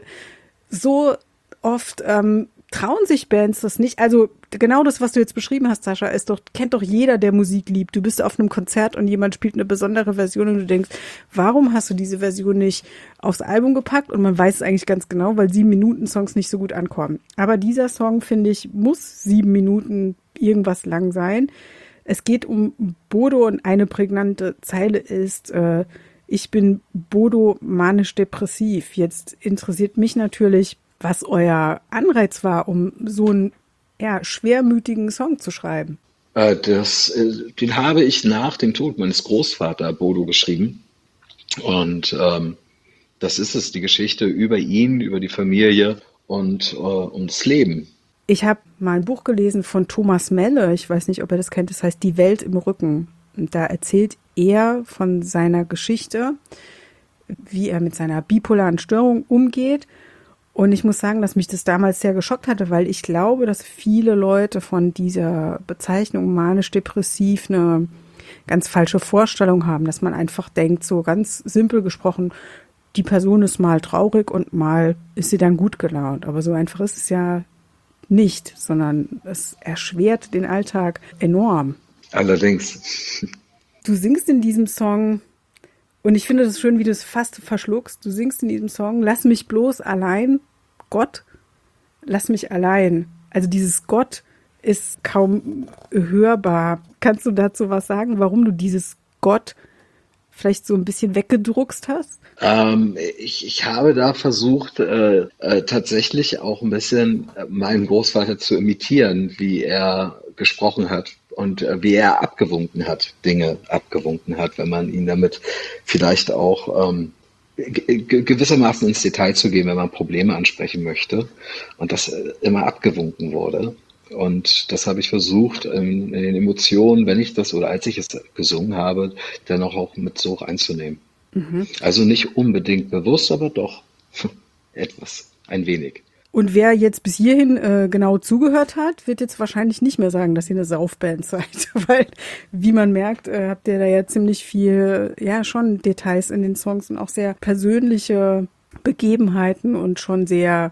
so oft ähm, trauen sich Bands das nicht. Also genau das, was du jetzt beschrieben hast, Sascha, ist doch, kennt doch jeder, der Musik liebt. Du bist auf einem Konzert und jemand spielt eine besondere Version und du denkst, warum hast du diese Version nicht aufs Album gepackt? Und man weiß es eigentlich ganz genau, weil sieben Minuten Songs nicht so gut ankommen. Aber dieser Song, finde ich, muss sieben Minuten irgendwas lang sein. Es geht um Bodo und eine prägnante Zeile ist, äh, ich bin Bodo manisch-depressiv. Jetzt interessiert mich natürlich, was euer Anreiz war, um so einen ja, schwermütigen Song zu schreiben. Äh, das, äh, den habe ich nach dem Tod meines Großvaters Bodo geschrieben. Und ähm, das ist es, die Geschichte über ihn, über die Familie und äh, ums Leben. Ich habe mal ein Buch gelesen von Thomas Melle, ich weiß nicht, ob ihr das kennt, das heißt Die Welt im Rücken. Und da erzählt er von seiner Geschichte, wie er mit seiner bipolaren Störung umgeht. Und ich muss sagen, dass mich das damals sehr geschockt hatte, weil ich glaube, dass viele Leute von dieser Bezeichnung manisch-depressiv eine ganz falsche Vorstellung haben, dass man einfach denkt, so ganz simpel gesprochen, die Person ist mal traurig und mal ist sie dann gut gelaunt. Aber so einfach ist es ja nicht, sondern es erschwert den Alltag enorm. Allerdings. Du singst in diesem Song, und ich finde das schön, wie du es fast verschluckst, du singst in diesem Song, lass mich bloß allein, Gott, lass mich allein. Also dieses Gott ist kaum hörbar. Kannst du dazu was sagen, warum du dieses Gott vielleicht so ein bisschen weggedruckst hast? Ähm, ich, ich habe da versucht, äh, äh, tatsächlich auch ein bisschen äh, meinen Großvater zu imitieren, wie er gesprochen hat und äh, wie er abgewunken hat, Dinge abgewunken hat, wenn man ihn damit vielleicht auch ähm, ge- ge- gewissermaßen ins Detail zu gehen, wenn man Probleme ansprechen möchte und das äh, immer abgewunken wurde. Und das habe ich versucht, in, in den Emotionen, wenn ich das oder als ich es gesungen habe, dann auch, auch mit so einzunehmen. Also nicht unbedingt bewusst, aber doch etwas, ein wenig. Und wer jetzt bis hierhin äh, genau zugehört hat, wird jetzt wahrscheinlich nicht mehr sagen, dass ihr eine Saufband seid, weil, wie man merkt, äh, habt ihr da ja ziemlich viel, ja, schon Details in den Songs und auch sehr persönliche Begebenheiten und schon sehr,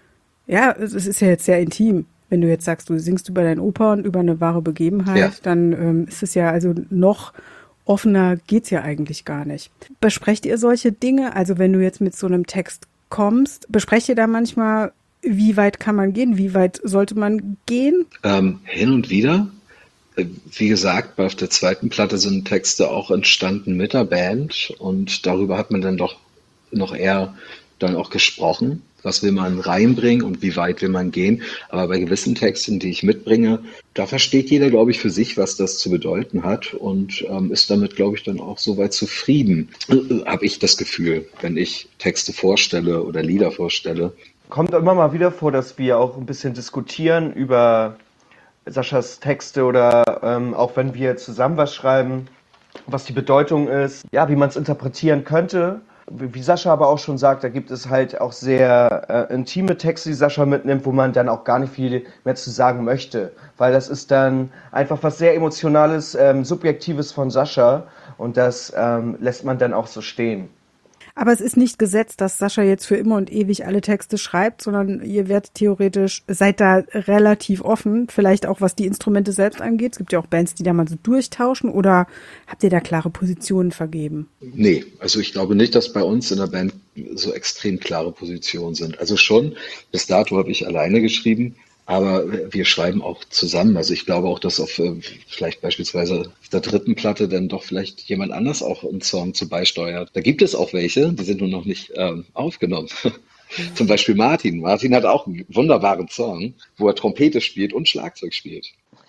ja, es es ist ja jetzt sehr intim. Wenn du jetzt sagst, du singst über deinen Opa und über eine wahre Ja. Begebenheit, dann ähm, ist es ja also noch offener geht's ja eigentlich gar nicht. Besprecht ihr solche Dinge? Also wenn du jetzt mit so einem Text kommst, besprecht ihr da manchmal, wie weit kann man gehen? Wie weit sollte man gehen? Ähm, hin und wieder, äh, wie gesagt, auf der zweiten Platte sind Texte auch entstanden mit der Band und darüber hat man dann doch noch eher dann auch gesprochen. Was will man reinbringen und wie weit will man gehen? Aber bei gewissen Texten, die ich mitbringe, da versteht jeder, glaube ich, für sich, was das zu bedeuten hat und ähm, ist damit, glaube ich, dann auch soweit zufrieden, äh, habe ich das Gefühl, wenn ich Texte vorstelle oder Lieder vorstelle. Kommt immer mal wieder vor, dass wir auch ein bisschen diskutieren über Saschas Texte oder ähm, auch wenn wir zusammen was schreiben, was die Bedeutung ist, ja, wie man es interpretieren könnte. Wie Sascha aber auch schon sagt, da gibt es halt auch sehr äh, intime Texte, die Sascha mitnimmt, wo man dann auch gar nicht viel mehr zu sagen möchte, weil das ist dann einfach was sehr Emotionales, ähm, Subjektives von Sascha und das ähm, lässt man dann auch so stehen. Aber es ist nicht gesetzt, dass Sascha jetzt für immer und ewig alle Texte schreibt, sondern ihr werdet theoretisch, seid da relativ offen, vielleicht auch was die Instrumente selbst angeht. Es gibt ja auch Bands, die da mal so durchtauschen, oder habt ihr da klare Positionen vergeben? Nee, also ich glaube nicht, dass bei uns in der Band so extrem klare Positionen sind. Also schon, bis dato habe ich alleine geschrieben, aber wir schreiben auch zusammen. Also ich glaube auch, dass auf äh, vielleicht beispielsweise auf der dritten Platte dann doch vielleicht jemand anders auch einen Song zu beisteuert. Da gibt es auch welche, die sind nur noch nicht ähm, aufgenommen. Zum Beispiel Martin. Martin hat auch einen wunderbaren Song, wo er Trompete spielt und Schlagzeug spielt.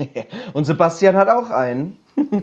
Und Sebastian hat auch einen.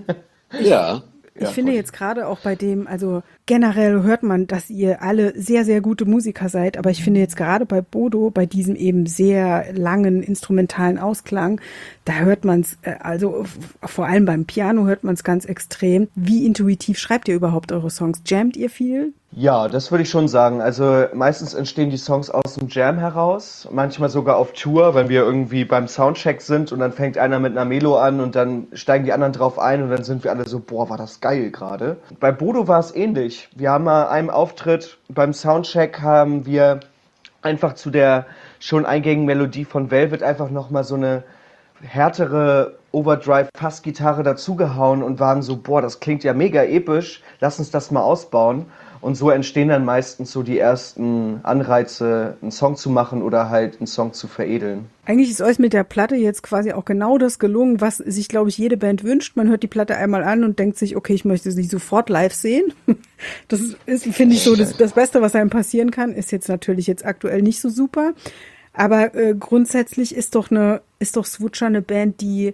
Ja, Ich Ja, finde jetzt gerade auch bei dem, also generell hört man, dass ihr alle sehr, sehr gute Musiker seid, aber ich finde jetzt gerade bei Bodo, bei diesem eben sehr langen instrumentalen Ausklang, da hört man es, also f- vor allem beim Piano hört man es ganz extrem. Wie intuitiv schreibt ihr überhaupt eure Songs? Jammt ihr viel? Ja, das würde ich schon sagen. Also meistens entstehen die Songs aus dem Jam heraus, manchmal sogar auf Tour, wenn wir irgendwie beim Soundcheck sind und dann fängt einer mit einer Melo an und dann steigen die anderen drauf ein und dann sind wir alle so, boah, war das geil gerade. Bei Bodo war es ähnlich. Wir haben mal einem Auftritt beim Soundcheck haben wir einfach zu der schon eingängigen Melodie von Velvet einfach nochmal so eine härtere Overdrive-Fassgitarre dazugehauen und waren so, boah, das klingt ja mega episch, lass uns das mal ausbauen. Und so entstehen dann meistens so die ersten Anreize, einen Song zu machen oder halt einen Song zu veredeln. Eigentlich ist euch mit der Platte jetzt quasi auch genau das gelungen, was sich, glaube ich, jede Band wünscht. Man hört die Platte einmal an und denkt sich, okay, ich möchte sie sofort live sehen. Das ist, ist finde ich, so das, das Beste, was einem passieren kann. Ist jetzt natürlich jetzt aktuell nicht so super. Aber äh, grundsätzlich ist doch eine, ist doch Swutcher eine Band, die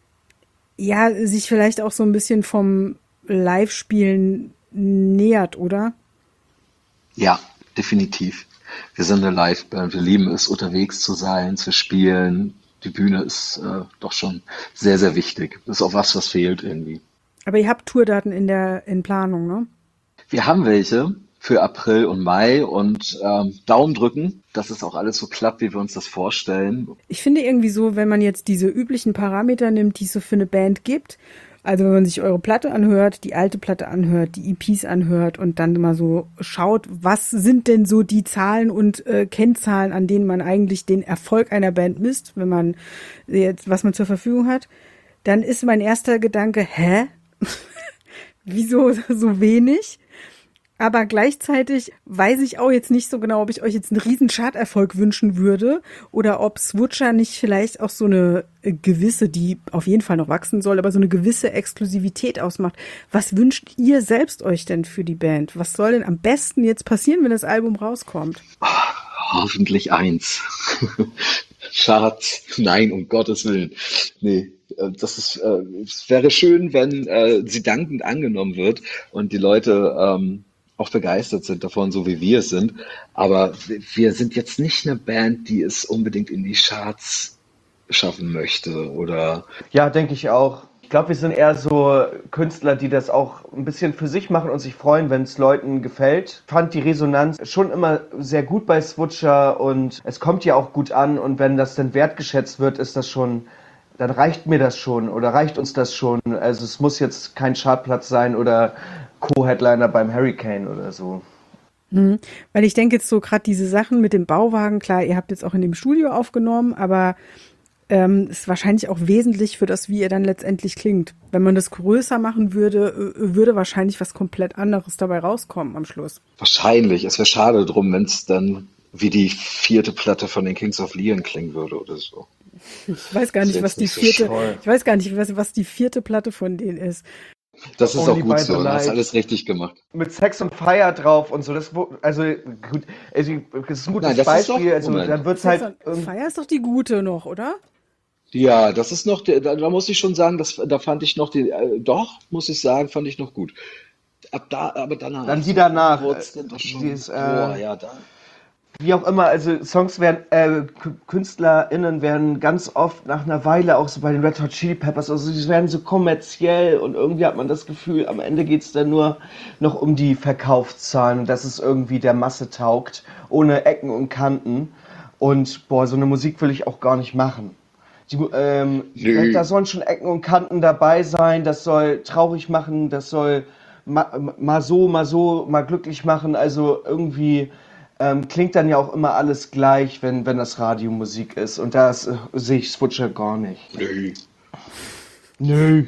ja sich vielleicht auch so ein bisschen vom Live-Spielen nähert, oder? ja, definitiv. Wir sind eine Liveband. Wir lieben es, unterwegs zu sein, zu spielen. Die Bühne ist äh, doch schon sehr, sehr wichtig. Das ist auch was, was fehlt irgendwie. Aber ihr habt Tourdaten in der in Planung, ne? Wir haben welche für April und Mai und ähm, Daumen drücken, dass es auch alles so klappt, wie wir uns das vorstellen. Ich finde irgendwie so, wenn man jetzt diese üblichen Parameter nimmt, die es so für eine Band gibt, also wenn man sich eure Platte anhört, die alte Platte anhört, die E Ps anhört und dann mal so schaut, was sind denn so die Zahlen und äh, Kennzahlen, an denen man eigentlich den Erfolg einer Band misst, wenn man jetzt, was man zur Verfügung hat, dann ist mein erster Gedanke, hä? Wieso so wenig? Aber gleichzeitig weiß ich auch jetzt nicht so genau, ob ich euch jetzt einen riesen Charterfolg wünschen würde oder ob Switcher nicht vielleicht auch so eine gewisse, die auf jeden Fall noch wachsen soll, aber so eine gewisse Exklusivität ausmacht. Was wünscht ihr selbst euch denn für die Band? Was soll denn am besten jetzt passieren, wenn das Album rauskommt? Hoffentlich eins. Schatz, nein, um Gottes Willen. Nee, äh, das ist, äh, es wäre schön, wenn äh, sie dankend angenommen wird und die Leute ähm, auch begeistert sind davon, so wie wir es sind. Aber wir wir sind jetzt nicht eine Band, die es unbedingt in die Charts schaffen möchte oder Ja, denke ich auch. Ich glaube, wir sind eher so Künstler, die das auch ein bisschen für sich machen und sich freuen, wenn es Leuten gefällt. Fand die Resonanz schon immer sehr gut bei Switcher und es kommt ja auch gut an und wenn das dann wertgeschätzt wird, ist das schon, dann reicht mir das schon oder reicht uns das schon. Also es muss jetzt kein Chartplatz sein oder Co-Headliner beim Hurricane oder so. Mhm. Weil ich denke jetzt so gerade diese Sachen mit dem Bauwagen, klar, ihr habt jetzt auch in dem Studio aufgenommen, aber ähm, ist wahrscheinlich auch wesentlich für das, wie ihr dann letztendlich klingt. Wenn man das größer machen würde, äh, würde wahrscheinlich was komplett anderes dabei rauskommen am Schluss. wahrscheinlich, es wäre schade drum, wenn es dann wie die vierte Platte von den Kings of Leon klingen würde oder so. Ich weiß gar Das ist nicht, was jetzt die nicht so vierte, schön. ich weiß gar nicht, was, was die vierte Platte von denen ist. Das ist auch Only gut by the so, dann hast du Light. alles richtig gemacht. Mit Sex und Fire drauf und so. Das, wo- also gut, also, das ist ein gutes Nein, das ist doch, Beispiel. Also Moment. dann wird's Sex halt on ähm, Fire ist doch die gute noch, oder? Ja, das ist noch, der- da, da muss ich schon sagen, das, da fand ich noch die, äh, doch, muss ich sagen, fand ich noch gut. Ab da, aber danach, dann die so danach. wurde äh, es dann doch Die schon, ist, boah, äh, ja, da. wie auch immer, also Songs werden, äh, K- KünstlerInnen werden ganz oft nach einer Weile auch so bei den Red Hot Chili Peppers, also sie werden so kommerziell und irgendwie hat man das Gefühl, am Ende geht's dann nur noch um die Verkaufszahlen und dass es irgendwie der Masse taugt, ohne Ecken und Kanten. Und boah, so eine Musik will ich auch gar nicht machen. Die, ähm, da, Nö. da sollen schon Ecken und Kanten dabei sein, das soll traurig machen, das soll ma, mal so, mal so, mal glücklich machen. Also irgendwie ähm, klingt dann ja auch immer alles gleich, wenn, wenn das Radiomusik ist. Und das äh, sehe ich Switcher gar nicht. Nö. Nö.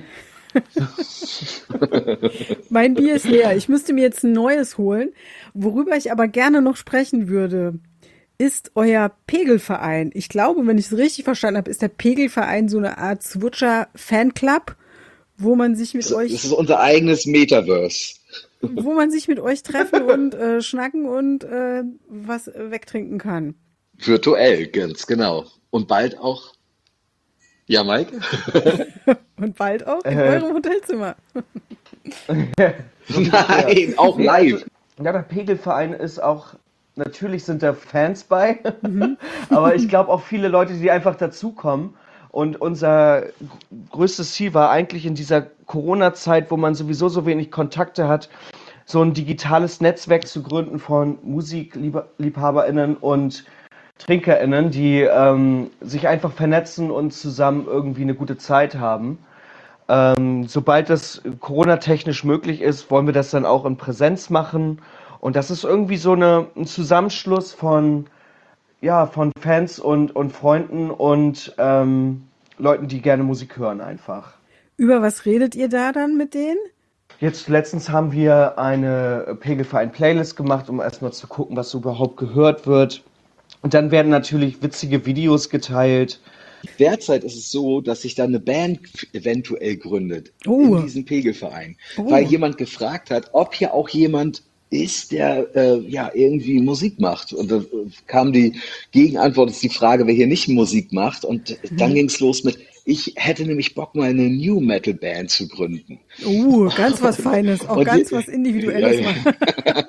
Mein Bier ist leer. Ich müsste mir jetzt ein neues holen. Worüber ich aber gerne noch sprechen würde, ist euer Pegelverein. Ich glaube, wenn ich es richtig verstanden habe, ist der Pegelverein so eine Art Switcher-Fanclub, wo man sich mit Das, das ist euch, unser eigenes Metaverse. wo man sich mit euch treffen und äh, schnacken und äh, was äh, wegtrinken kann. Virtuell, ganz genau. Und bald auch, ja, Mike? Und bald auch in Äh, eurem Hotelzimmer. so ungefähr. Nein, auch Nee, also, live. ja, der Pegelverein ist auch, natürlich sind da Fans bei, aber ich glaube auch viele Leute, die einfach dazukommen. Und unser g- größtes Ziel war eigentlich in dieser Corona-Zeit, wo man sowieso so wenig Kontakte hat, so ein digitales Netzwerk zu gründen von MusikliebhaberInnen und TrinkerInnen, die ähm, sich einfach vernetzen und zusammen irgendwie eine gute Zeit haben. Ähm, sobald das Corona-technisch möglich ist, wollen wir das dann auch in Präsenz machen. Und das ist irgendwie so eine, ein Zusammenschluss von, ja, von Fans und, und Freunden und ähm, Leuten, die gerne Musik hören einfach. Über was redet ihr da dann mit denen? Jetzt letztens haben wir eine Pegelverein-Playlist gemacht, um erstmal zu gucken, was so überhaupt gehört wird. Und dann werden natürlich witzige Videos geteilt. Derzeit ist es so, dass sich da eine Band eventuell gründet in Oh, diesem Pegelverein, weil oh. jemand gefragt hat, ob hier auch jemand ist, der äh, ja irgendwie Musik macht. Und da äh, kam die Gegenantwort, ist die Frage, wer hier nicht Musik macht. Und dann ging es los mit, ich hätte nämlich Bock, mal eine New Metal Band zu gründen. Uh, ganz was Feines, auch Und ganz die, was ja, Individuelles ja. mal.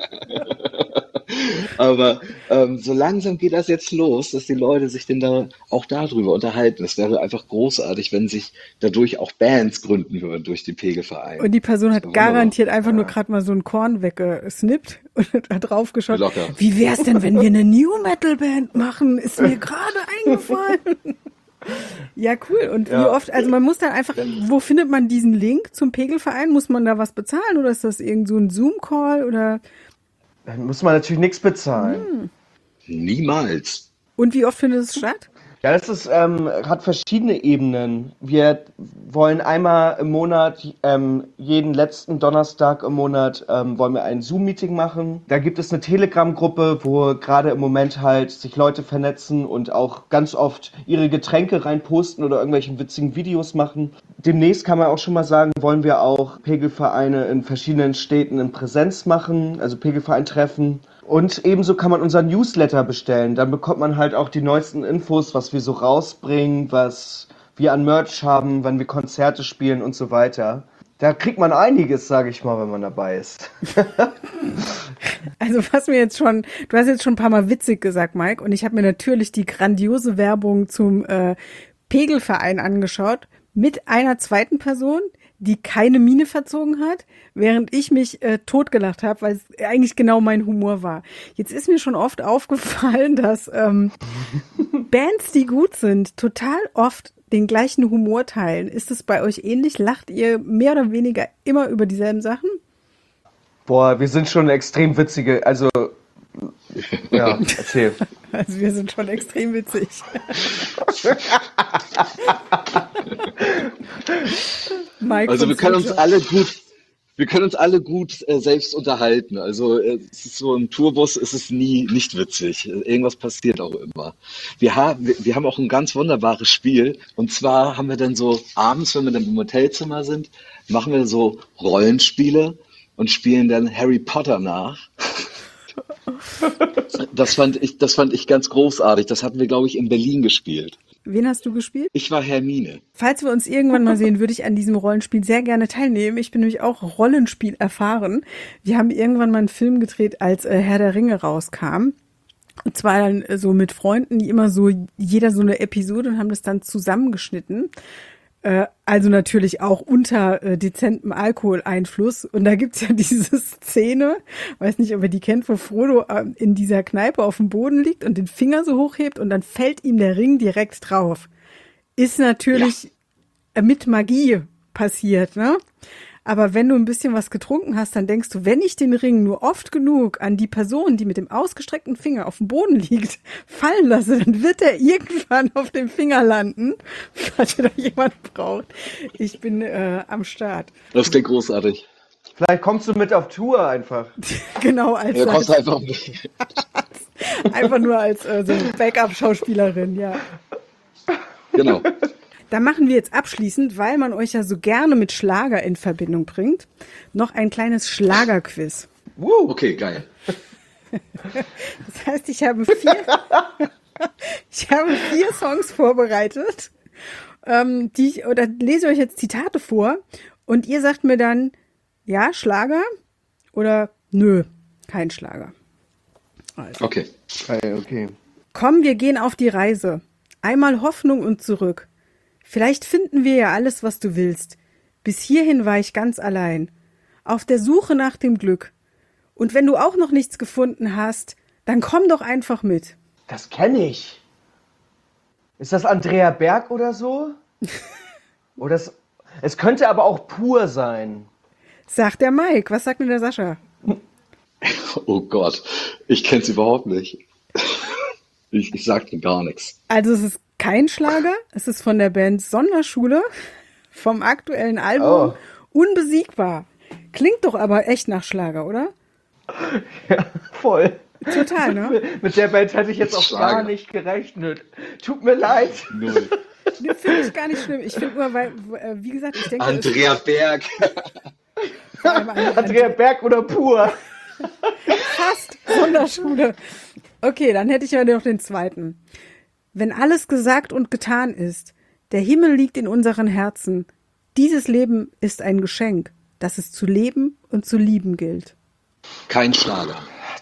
Aber ähm, so langsam geht das jetzt los, dass die Leute sich denn da auch darüber unterhalten. Es wäre einfach großartig, wenn sich dadurch auch Bands gründen würden durch den Pegelverein. Und die Person Das hat wäre wunderbar. garantiert einfach nur gerade mal so ein Korn weggesnippt und hat drauf geschaut. Locker. Wie wär's denn, wenn wir eine New Metal Band machen? Ist mir gerade eingefallen. Ja, cool. Und wie Ja. oft, also man muss dann einfach, wo findet man diesen Link zum Pegelverein? Muss man da was bezahlen oder ist das irgend so ein Zoom-Call oder? Dann muss man natürlich nichts bezahlen. Niemals. Und wie oft findet es statt? Ja, das ist, ähm, hat verschiedene Ebenen. Wir wollen einmal im Monat, ähm, jeden letzten Donnerstag im Monat, ähm, wollen wir ein Zoom-Meeting machen. Da gibt es eine Telegram-Gruppe, wo gerade im Moment halt sich Leute vernetzen und auch ganz oft ihre Getränke reinposten oder irgendwelchen witzigen Videos machen. Demnächst kann man auch schon mal sagen, wollen wir auch Pegelvereine in verschiedenen Städten in Präsenz machen, also Pegelverein-Treffen. Und ebenso kann man unseren Newsletter bestellen. Dann bekommt man halt auch die neuesten Infos, was wir so rausbringen, was wir an Merch haben, wann wir Konzerte spielen und so weiter. Da kriegt man einiges, sage ich mal, wenn man dabei ist. Also was mir jetzt schon, du hast jetzt schon ein paar Mal witzig gesagt, Mike, und ich habe mir natürlich die grandiose Werbung zum äh, Pegelverein angeschaut mit einer zweiten Person, die keine Miene verzogen hat, während ich mich äh, totgelacht habe, weil es eigentlich genau mein Humor war. Jetzt ist mir schon oft aufgefallen, dass ähm, Bands, die gut sind, total oft den gleichen Humor teilen. Ist es bei euch ähnlich? Lacht ihr mehr oder weniger immer über dieselben Sachen? Boah, wir sind schon extrem witzige, also, ja, erzähl. Also wir sind schon extrem witzig. Mike Also von wir können uns Switcher. alle gut, wir können uns alle gut äh, selbst unterhalten. Also äh, es ist so im Tourbus ist es nie nicht witzig. Irgendwas passiert auch immer. Wir haben, wir, wir haben auch ein ganz wunderbares Spiel. Und zwar haben wir dann so abends, wenn wir dann im Hotelzimmer sind, machen wir so Rollenspiele und spielen dann Harry Potter nach. Das fand ich, das fand ich ganz großartig. Das hatten wir, glaube ich, in Berlin gespielt. Wen hast du gespielt? Ich war Hermine. Falls wir uns irgendwann mal sehen, würde ich an diesem Rollenspiel sehr gerne teilnehmen. Ich bin nämlich auch Rollenspiel erfahren. Wir haben irgendwann mal einen Film gedreht, als äh, Herr der Ringe rauskam. Und zwar dann äh, so mit Freunden, die immer so, jeder so eine Episode und haben das dann zusammengeschnitten. Äh, also natürlich auch unter äh, dezentem Alkoholeinfluss. Und da gibt's ja diese Szene, weiß nicht, ob ihr die kennt, wo Frodo äh, in dieser Kneipe auf dem Boden liegt und den Finger so hochhebt und dann fällt ihm der Ring direkt drauf. Ist natürlich äh, mit Magie passiert, ne? Aber wenn du ein bisschen was getrunken hast, dann denkst du, wenn ich den Ring nur oft genug an die Person, die mit dem ausgestreckten Finger auf dem Boden liegt, fallen lasse, dann wird er irgendwann auf dem Finger landen, falls ihr da jemand braucht. Ich bin äh, am Start. Das klingt großartig. Vielleicht kommst du mit auf Tour einfach. Genau, als, Ja, als kostet einfach nicht. einfach nur als äh, so Backup-Schauspielerin, ja. Genau. Da machen wir jetzt abschließend, weil man euch ja so gerne mit Schlager in Verbindung bringt, noch ein kleines Schlagerquiz. Woo, okay, geil. Das heißt, ich habe vier, ich habe vier Songs vorbereitet, ähm, die ich, oder lese euch jetzt Zitate vor und ihr sagt mir dann, ja, Schlager oder nö, kein Schlager. Also. Okay. Okay, okay. Komm, wir gehen auf die Reise. Einmal Hoffnung und zurück. Vielleicht finden wir ja alles, was du willst. Bis hierhin war ich ganz allein. Auf der Suche nach dem Glück. Und wenn du auch noch nichts gefunden hast, dann komm doch einfach mit. Das kenne ich. Ist das Andrea Berg oder so? Oder es, es könnte aber auch pur sein. Sagt der Mike. Was sagt denn der Sascha? Oh Gott, ich kenne sie überhaupt nicht. Ich, ich sag dir gar nichts. Also es ist kein Schlager. Es ist von der Band Sonderschule vom aktuellen Album Oh. Unbesiegbar. Klingt doch aber echt nach Schlager, oder? Ja, voll. Total, ne? Mit der Band hätte ich jetzt auch Schlager. gar nicht gerechnet. Tut mir leid. Null. Das finde ich gar nicht schlimm. Ich finde nur, weil, äh, wie gesagt, ich denke, es Andrea Berg. ist vor allem eine Andrea Berg oder pur. fast Sonderschule. Okay, dann hätte ich ja noch den zweiten. Wenn alles gesagt und getan ist, der Himmel liegt in unseren Herzen. Dieses Leben ist ein Geschenk, das es zu leben und zu lieben gilt. Kein Schlager.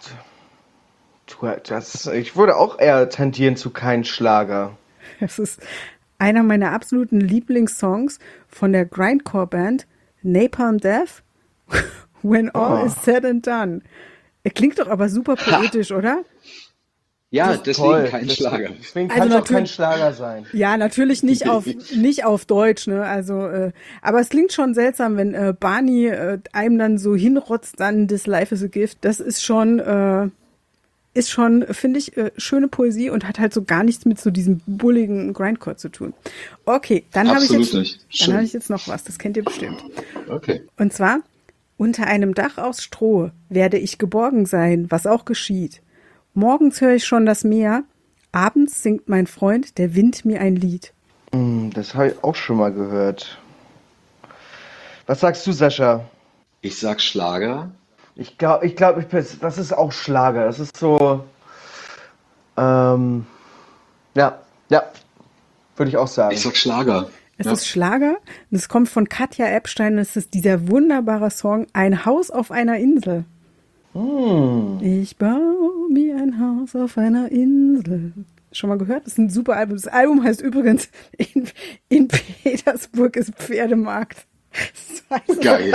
Du, Das, ich würde auch eher tendieren zu kein Schlager. Das ist einer meiner absoluten Lieblingssongs von der Grindcore-Band Napalm Death, When All Oh. is Said and Done. Er klingt doch aber super poetisch, oder? Ja, deswegen Toll. kein Das- Schlager. Deswegen Also kann es auch kein natürlich- Schlager sein. Ja, natürlich nicht auf nicht auf Deutsch, ne? Also, äh, aber es klingt schon seltsam, wenn äh, Barney äh, einem dann so hinrotzt, dann "This Life is a Gift". Das ist schon äh, ist schon, finde ich, äh, schöne Poesie und hat halt so gar nichts mit so diesem bulligen Grindcore zu tun. Okay, dann habe ich Absolut jetzt, nicht. dann Schön. habe ich jetzt noch was, das kennt ihr bestimmt. Okay. Und zwar, unter einem Dach aus Stroh werde ich geborgen sein, was auch geschieht. Morgens höre ich schon das Meer, abends singt mein Freund, der Wind, mir ein Lied. Hm, das habe ich auch schon mal gehört. Was sagst du, Sascha? Ich sag Schlager. Ich glaube, ich glaube, das ist auch Schlager. Das ist so, ähm, ja, ja, würde ich auch sagen. Ich sag Schlager. Es Ja. ist Schlager und es kommt von Katja Epstein und es ist dieser wunderbare Song Ein Haus auf einer Insel. Hm. Ich baue mir ein Haus auf einer Insel. Schon mal gehört? Das ist ein super Album. Das Album heißt übrigens In, in Petersburg ist Pferdemarkt. Das heißt, Geil.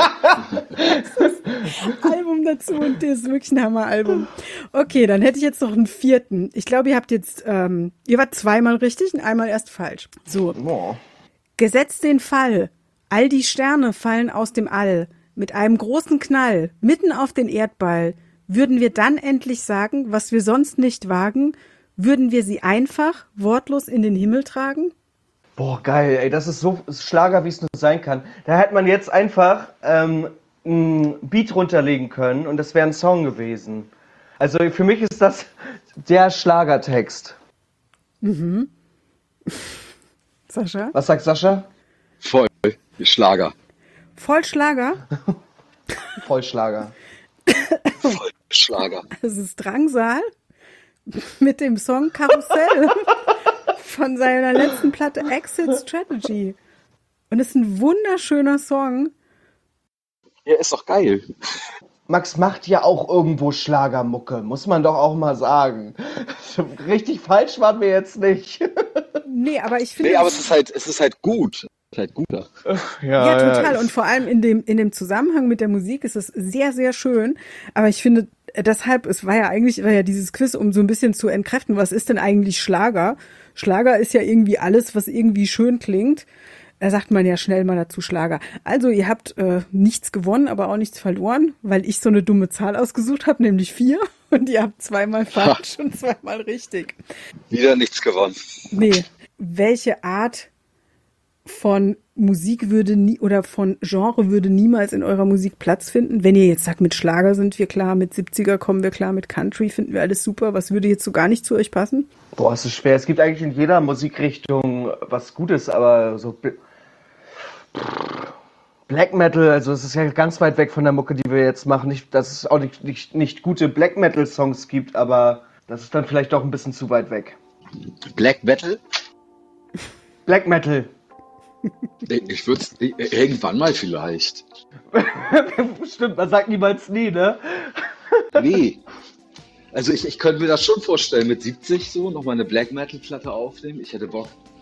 Album dazu und das ist wirklich ein Hammer-Album. Okay, dann hätte ich jetzt noch einen vierten. Ich glaube, ihr habt jetzt, ähm, ihr wart zweimal richtig und einmal erst falsch. So. Oh. Gesetzt den Fall, all die Sterne fallen aus dem All, mit einem großen Knall, mitten auf den Erdball, würden wir dann endlich sagen, was wir sonst nicht wagen, würden wir sie einfach, wortlos in den Himmel tragen? Boah, geil, ey, das ist so Schlager, wie es nur sein kann. Da hätte man jetzt einfach ähm, ein Beat runterlegen können und das wäre ein Song gewesen. Also für mich ist das der Schlagertext. Sascha? Was sagt Sascha? Voll. Schlager. Voll Schlager? Vollschlager. Voll Schlager. Das ist Drangsal mit dem Song Karussell von seiner letzten Platte Exit Strategy. Und es ist ein wunderschöner Song. Ja, ist doch geil. Max macht ja auch irgendwo Schlagermucke, muss man doch auch mal sagen. Richtig falsch waren wir jetzt nicht. Nee, aber ich finde. Nee, aber es ist halt, es ist halt gut. Es ist halt guter. Ja, total. Und vor allem in dem, in dem Zusammenhang mit der Musik ist es sehr, sehr schön. Aber ich finde, deshalb, es war ja eigentlich, war ja dieses Quiz, um so ein bisschen zu entkräften, was ist denn eigentlich Schlager? Schlager ist ja irgendwie alles, was irgendwie schön klingt. Da sagt man ja schnell mal dazu Schlager. Also ihr habt äh, nichts gewonnen, aber auch nichts verloren, weil ich so eine dumme Zahl ausgesucht habe, nämlich vier. Und ihr habt zweimal falsch und zweimal richtig. Wieder nichts gewonnen. Nee. Welche Art von Musik würde nie oder von Genre würde niemals in eurer Musik Platz finden? Wenn ihr jetzt sagt, mit Schlager sind wir klar, mit siebziger kommen wir klar, mit Country finden wir alles super. Was würde jetzt so gar nicht zu euch passen? Boah, es ist schwer. Es gibt eigentlich in jeder Musikrichtung was Gutes, aber so Bl- Black Metal, also es ist ja ganz weit weg von der Mucke, die wir jetzt machen. Nicht, dass es auch nicht, nicht, nicht gute Black Metal Songs gibt, aber das ist dann vielleicht doch ein bisschen zu weit weg. Black Metal? Black Metal. Ich würde es irgendwann mal vielleicht. Stimmt, man sagt niemals nie, ne? Nee. Also ich, ich könnte mir das schon vorstellen, mit siebzig so nochmal eine Black Metal Platte aufnehmen. Ich hätte Bock.